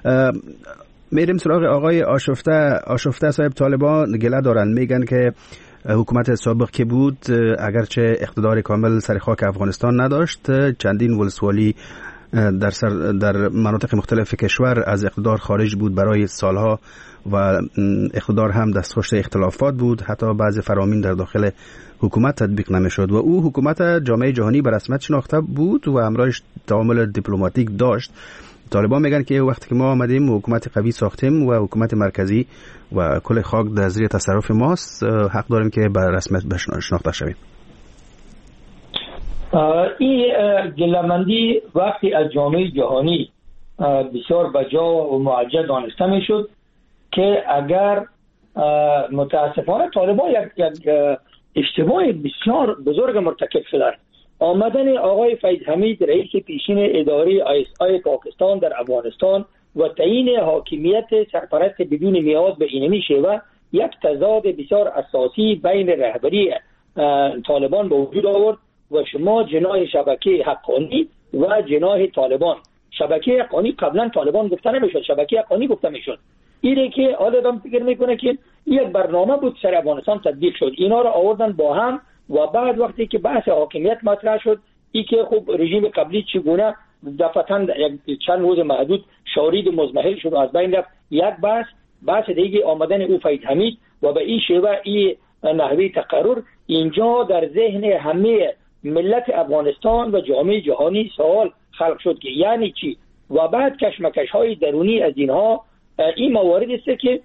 میریم سراغ آقای آشفته. آشفته صاحب، طالبان گله دارن، میگن که حکومت سابق که بود اگرچه اقتدار کامل سر خاک افغانستان نداشت، چندین ولسوالی در سر در مناطق مختلف کشور از اقتدار خارج بود برای سالها و اقتدار هم دستخوش اختلافات بود، حتی بعضی فرامین در داخل حکومت تطبیق نمیشد و او حکومت جامعه جهانی به رسمیت شناخته بود و همراهش تعامل دیپلماتیک داشت. طالبان میگن که وقتی که ما آمدیم حکومت قوی ساختیم و حکومت مرکزی و کل خاک در زیر تصرف ماست، حق داریم که به رسمیت شناخته شویم. این گله‌مندی وقتی از جامعه جهانی بسیار بجا و معجز دانسته میشد که اگر متاسفانه طالبان یک, یک اشتباه بسیار بزرگ مرتکب شدن. آمدن آقای فیض حمید رئیس پیشین اداره آی اس آی پاکستان در افغانستان و تعیین حاکمیت سرپرست بدون نیاز به اینمی شیوه یک تضاد بسیار اساسی بین رهبری طالبان به وجود آورد و شما جناح شبکه حقانی و جناح طالبان. شبکه حقانی قبلا طالبان گفته نمیشد، شبکه حقانی گفته میشد. اینه که حالا آدم فکر میکنه که یک برنامه بود سر افغانستان تطبیق شد، اینا رو آوردن با هم و بعد وقتی که بحث حاکمیت مطرح شد، ای که خب رژیم قبلی چگونه دفعتاً یک چند روز محدود شارید مزمحل شد و از بین رفت، یک بحث بحث دیگه آمدن او فیض حمید و به این شیوه این نحوه تقرر اینجا در ذهن همه ملت افغانستان و جامعه جهانی سوال خلق شد که یعنی چی، و بعد کشمکش های درونی از اینها. این موارد است که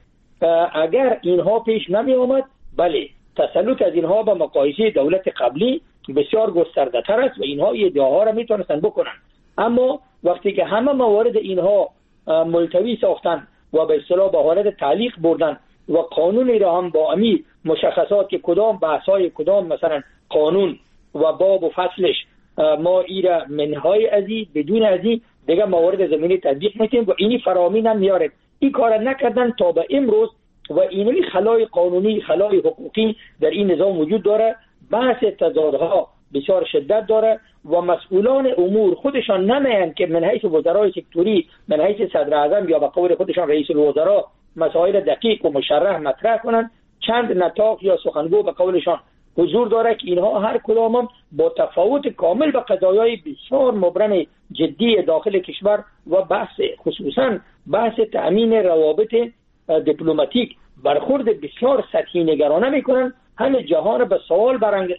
اگر اینها پیش نمی آمد، بله تسلط از اینها با مقایسه دولت قبلی بسیار گسترده تر است و اینها این ادعاها را میتونستن بکنن. اما وقتی که همه موارد اینها ملتوی ساختن و به اصطلاح به حالت تعلیق بردن و قانونی را هم با امی مشخصات که کدام بحث‌های کدام مثلا قانون و باب و فصلش ما ایرا منهای ازی بدون ازی دیگه موارد زمینی تطبیق میتیم و اینی فرامی نمیاره. این کار نکردن تا به امروز و اینوی خلای قانونی خلای حقوقی در این نظام وجود داره. بحث تضادها بسیار شدت داره و مسئولان امور خودشان نمیان که من حیث وزرای سکتوری، من حیث صدر اعظم یا به قول خودشان رئیس الوزراء مسائل دقیق و مشرح مطرح کنند. چند نطاق یا سخنگو به قولشان حضور داره که اینها هر کدام با تفاوت کامل به قضایای بسیار مبرم جدی داخل کشور و بحث خصوصا بحث تأمین روابط دیپلماتیک برخورد بسیار سطحی نگرانه میکنن. همه جهان به سوال برنگ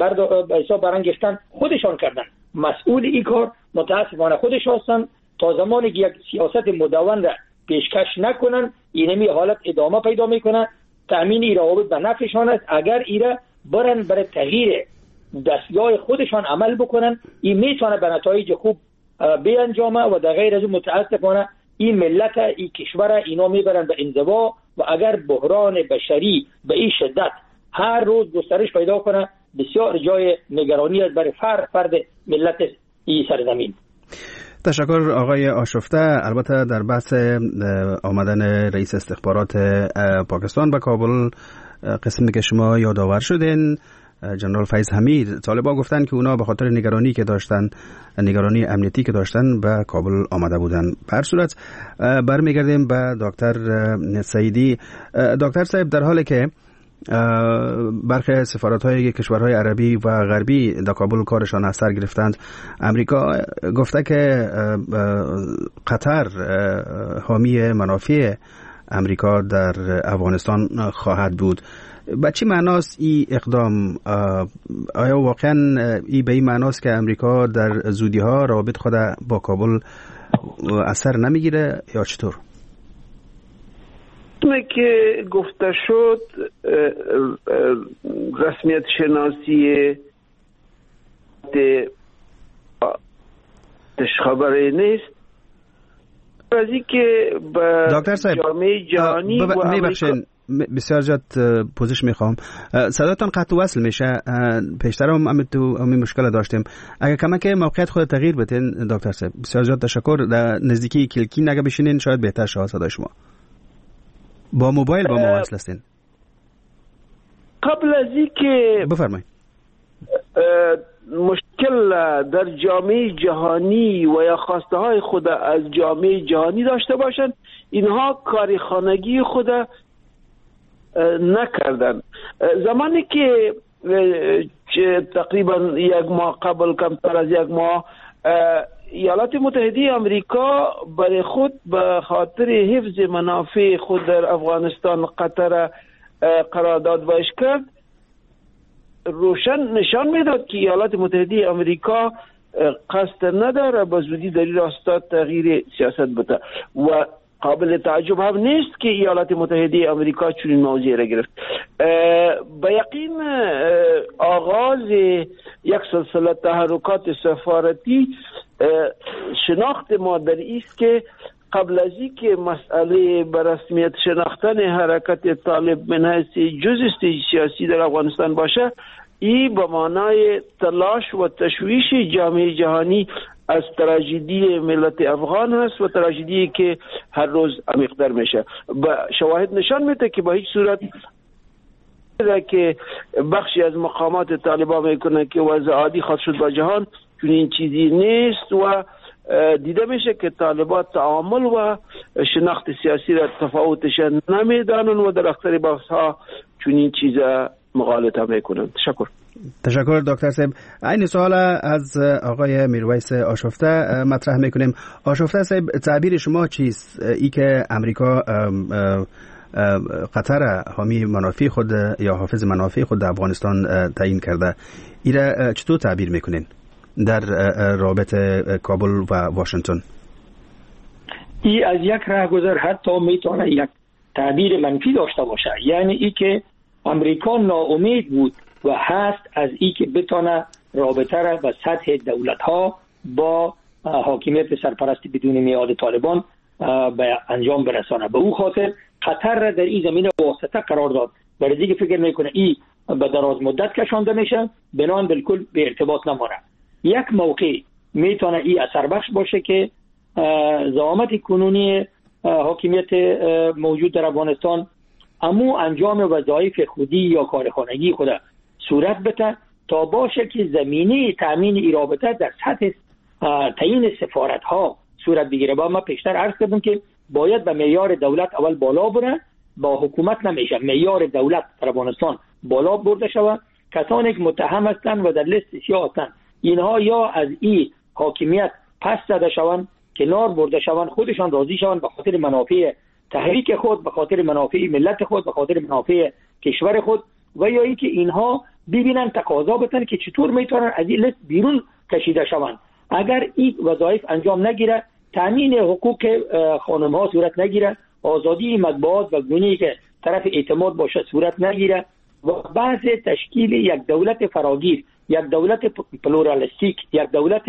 برانگیختن خودشان کردن. مسئول این کار متاسفانه خودش هستند. تا زمانی که یک سیاست مدون را پیشکش نکنن اینمی حالت ادامه پیدا میکنه. تأمین این روابط به نفعشان است. اگر ایره برن برای تغییر دستگاه خودشان عمل بکنن، این میتونه به نتایج خوب بیانجامه و در غیر از اون متاسفانه این ملت این کشور اینا میبرن به انزوا و اگر بحران بشری به این شدت هر روز گسترش پیدا کنه بسیار جای نگرانی است برای فرد فرد ملت این سرزمین. تشکر آقای آشفته. البته در بحث آمدن رئیس استخبارات پاکستان به کابل قسمی که شما یادآور شدین، جنرال فیض حمید، طالبان گفتن که اونا به خاطر نگرانی که داشتن، نگرانی امنیتی که داشتن به کابل آمده بودن. به هر صورت برمیگردیم به دکتر سعیدی. دکتر صاحب، در حالی که برخی سفارت‌های کشورهای عربی و غربی در کابل کارشان از سر گرفتند، امریکا گفته که قطر حامی منافع امریکا در افغانستان خواهد بود. به چی معناست این اقدام؟ آیا واقعا این به این معناست که امریکا در زودی‌ها روابط خود با کابل اثر نمیگیره یا چطور؟ همه که گفته شد رسمیت شناسی خبری نیست. از این که به جامعه جهانی و امریکا بسیار جد پوزش میخوام، صداتان قطع وصل میشه. پیشتر هم هم تو همین مشکل داشتیم. اگر کمک موقعیت خود تغییر بدین دکتر صاحب، بسیار جد تشکر. در نزدیکی کلکی نگه بشینین شاید بهتر شه صدای شما. با موبایل با ما وصل هستین. قبل از اینکه بفرمایید مشکل در جامعه جهانی و یا خواسته های خود از جامعه جهانی داشته باشند، اینها کاری خانگی خود نکردن. زمانی که تقریبا یک ماه قبل، کمتر از یک ماه، ایالات متحده آمریکا برای خود به خاطر حفظ منافع خود در افغانستان قطر قرارداد باش کرد، روشن نشان میداد که ایالات متحده آمریکا قصد نداره به زودی در این راستا تغییر سیاست بده و قابل تعجب هم نیست که ایالات متحده آمریکا چنین موضوعی را گرفت. به یقین آغاز یک سلسله تحرکات سفارتی شناخت ما در است که قبل از این که مسئله به رسمیت شناختن حرکت طالب من حیث جز سیاسی در افغانستان باشه، این به معنای تلاش و تشویش جامعه جهانی از تراژدی ملت افغان هست و تراژدی که هر روز عمیق‌تر میشه. با شواهد نشان میده که با هیچ صورت که بخشی از مقامات طالبان میکنه که وضع عادی خواهد شد با جهان، چون این چیزی نیست و دیده میشه که طالبان تعامل و شناخت سیاسی را تفاوتش نمیدانن و در اکثر بحث ها چون این چیزا مغالطه میکنن. تشکر. تشکر دکتر صاحب. این سوال از آقای میرویس آشفته مطرح میکنیم. آشفته صاحب، تعبیر شما چیست؟ ای که امریکا قطر حامی منافع خود یا حافظ منافع خود در افغانستان تعیین کرده، ای را چطور تعبیر میکنین در رابطه کابل و واشنگتن؟ ای از یک راهگذر حتی میتونه یک تعبیر منفی داشته باشه، یعنی ای که امریکا ناامید بود و هست از ای که بتونه رابطه را به سطح دولت ها با حاکمیت سرپرست بدون میعاد طالبان به انجام برسانه. به او خاطر قطر را در این زمینه واسطه قرار داد. برای دیگه فکر میکنه ای به دراز مدت کشانده میشه، بنان بالکل به ارتباط نمانه. یک موقع میتونه ای اثر بخش باشه که زعامت کنونی حاکمیت موجود در افغانستان امو انجام وظایف خودی یا کارخانگی خود صورت بده تا باشه که زمینه تامین این رابطه در سطح تعیین سفارت ها صورت بگیره. با ما پیشتر عرض کردم که باید به معیار دولت اول بالا بره، با حکومت نمیشه. معیار دولت در افغانستان بالا برده شود. کسانی که متهم هستند و در لیست سیاه هستند اینها یا از این حاکمیت پس زده شوند، کنار برده شوند، خودشان راضی شوند به خاطر منافع تحریک خود، به خاطر منافع ملت خود، به خاطر منافع کشور خود، و یا اینکه اینها ببینن تقاضا بتن که چطور میتونن از این لیست بیرون کشیده شوند. اگر این وظایف انجام نگیره، تامین حقوق خانم ها صورت نگیره، آزادی مطبوعات و گونه‌ای که طرف اعتماد باشه صورت نگیره و بعض تشکیل یک دولت فراگیر، یک دولت پلورالیستیک، یک دولت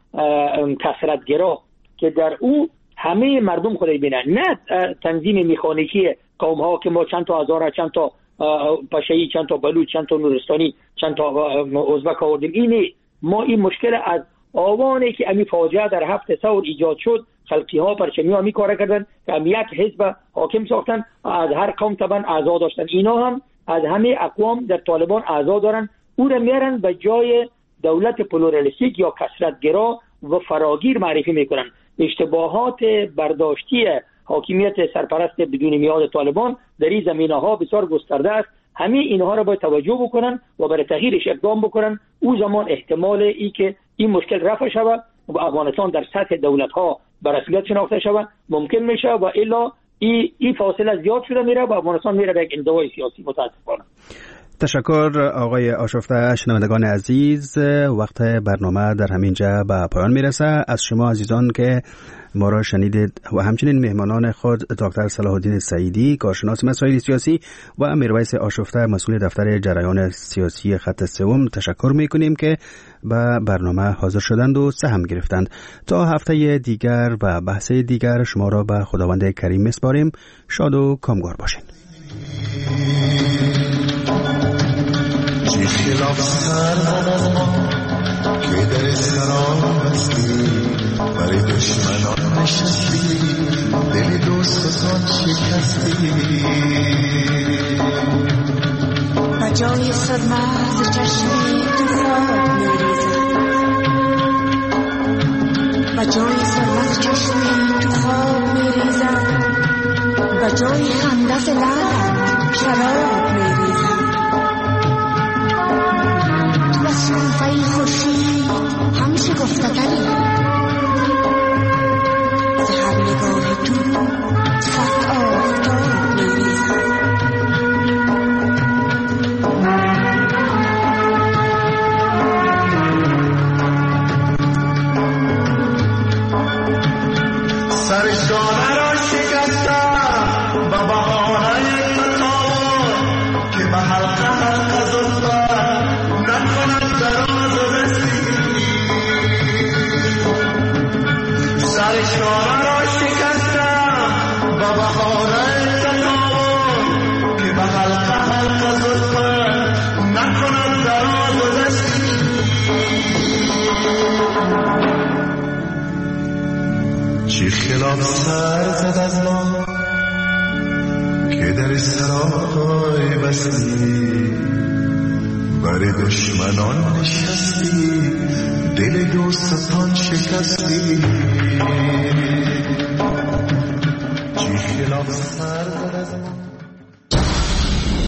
کثرت‌گرا که در او همه مردم خود ببینن، نه تنظیم مکانیکی قوم ها که ما چند تا هزار، چند تا پشایی، چند تا بلوچ، چند تا نورستانی، چند تا ازبک آوردیم. اینه ما این مشکل از آوانی که امی فاجعه در هفت سور ایجاد شد، خلقی ها پرچمی ها می کار کردن که امی یک حزب حاکم ساختن، از هر قوم طبعا اعضا داشتن. اینا هم از همه اقوام در طالبان اعضا دارن، او را میارن به جای دولت پلورالیستیک یا کثرت‌گرا و فراگیر معرفی میکنن. اشتباهات برداشتی حاکمیت سرپرست بدون میعاد طالبان در این زمینه‌ها بسیار گسترده است. همه اینها را باید توجه بکنن و برای تغییرش اقدام بکنن. او زمان احتمال ای که این مشکل رفع شود و افغانستان در سطح دولت‌ها به رسمیت شناخته شود ممکن میشه، و الا این ای فاصله زیاد شده میره و افغانستان میره به یک انزوای سیاسی. متاسفانه. تشکر آقای آشفته. شنوندگان عزیز، وقت برنامه در همین جا به پایان میرسه. از شما عزیزان که ما را شنیدید و همچنین مهمانان خود دکتر صلاح الدین سعیدی، کارشناس مسائل سیاسی، و میرویس آشفته، مسئول دفتر جریان سیاسی خط سوم، تشکر میکنیم که به برنامه حاضر شدند و سهم گرفتند. تا هفته دیگر و بحث دیگر شما را به خداوند کریم میسپاریم. شاد و کامگار باشین. خلاف سر که در سران هستی، برای دشمنان نشستی، دل دوستان شکستی. و جای سرمز چشمی تو خواب میریزد، و جای سرمز چشمی تو خواب میریزد، و جای خندت لعلت شراب میریزد. شنفه خوشی هم شگفتگری، زهر نگاه تو صد آفتاب میریزد. سرشانه را شکستم به بهانه خطا، خلاف سر زد از ما که در سرای بستی، بر دشمنان نشستی، دل دوستان شکستی. چی خلاف سر زد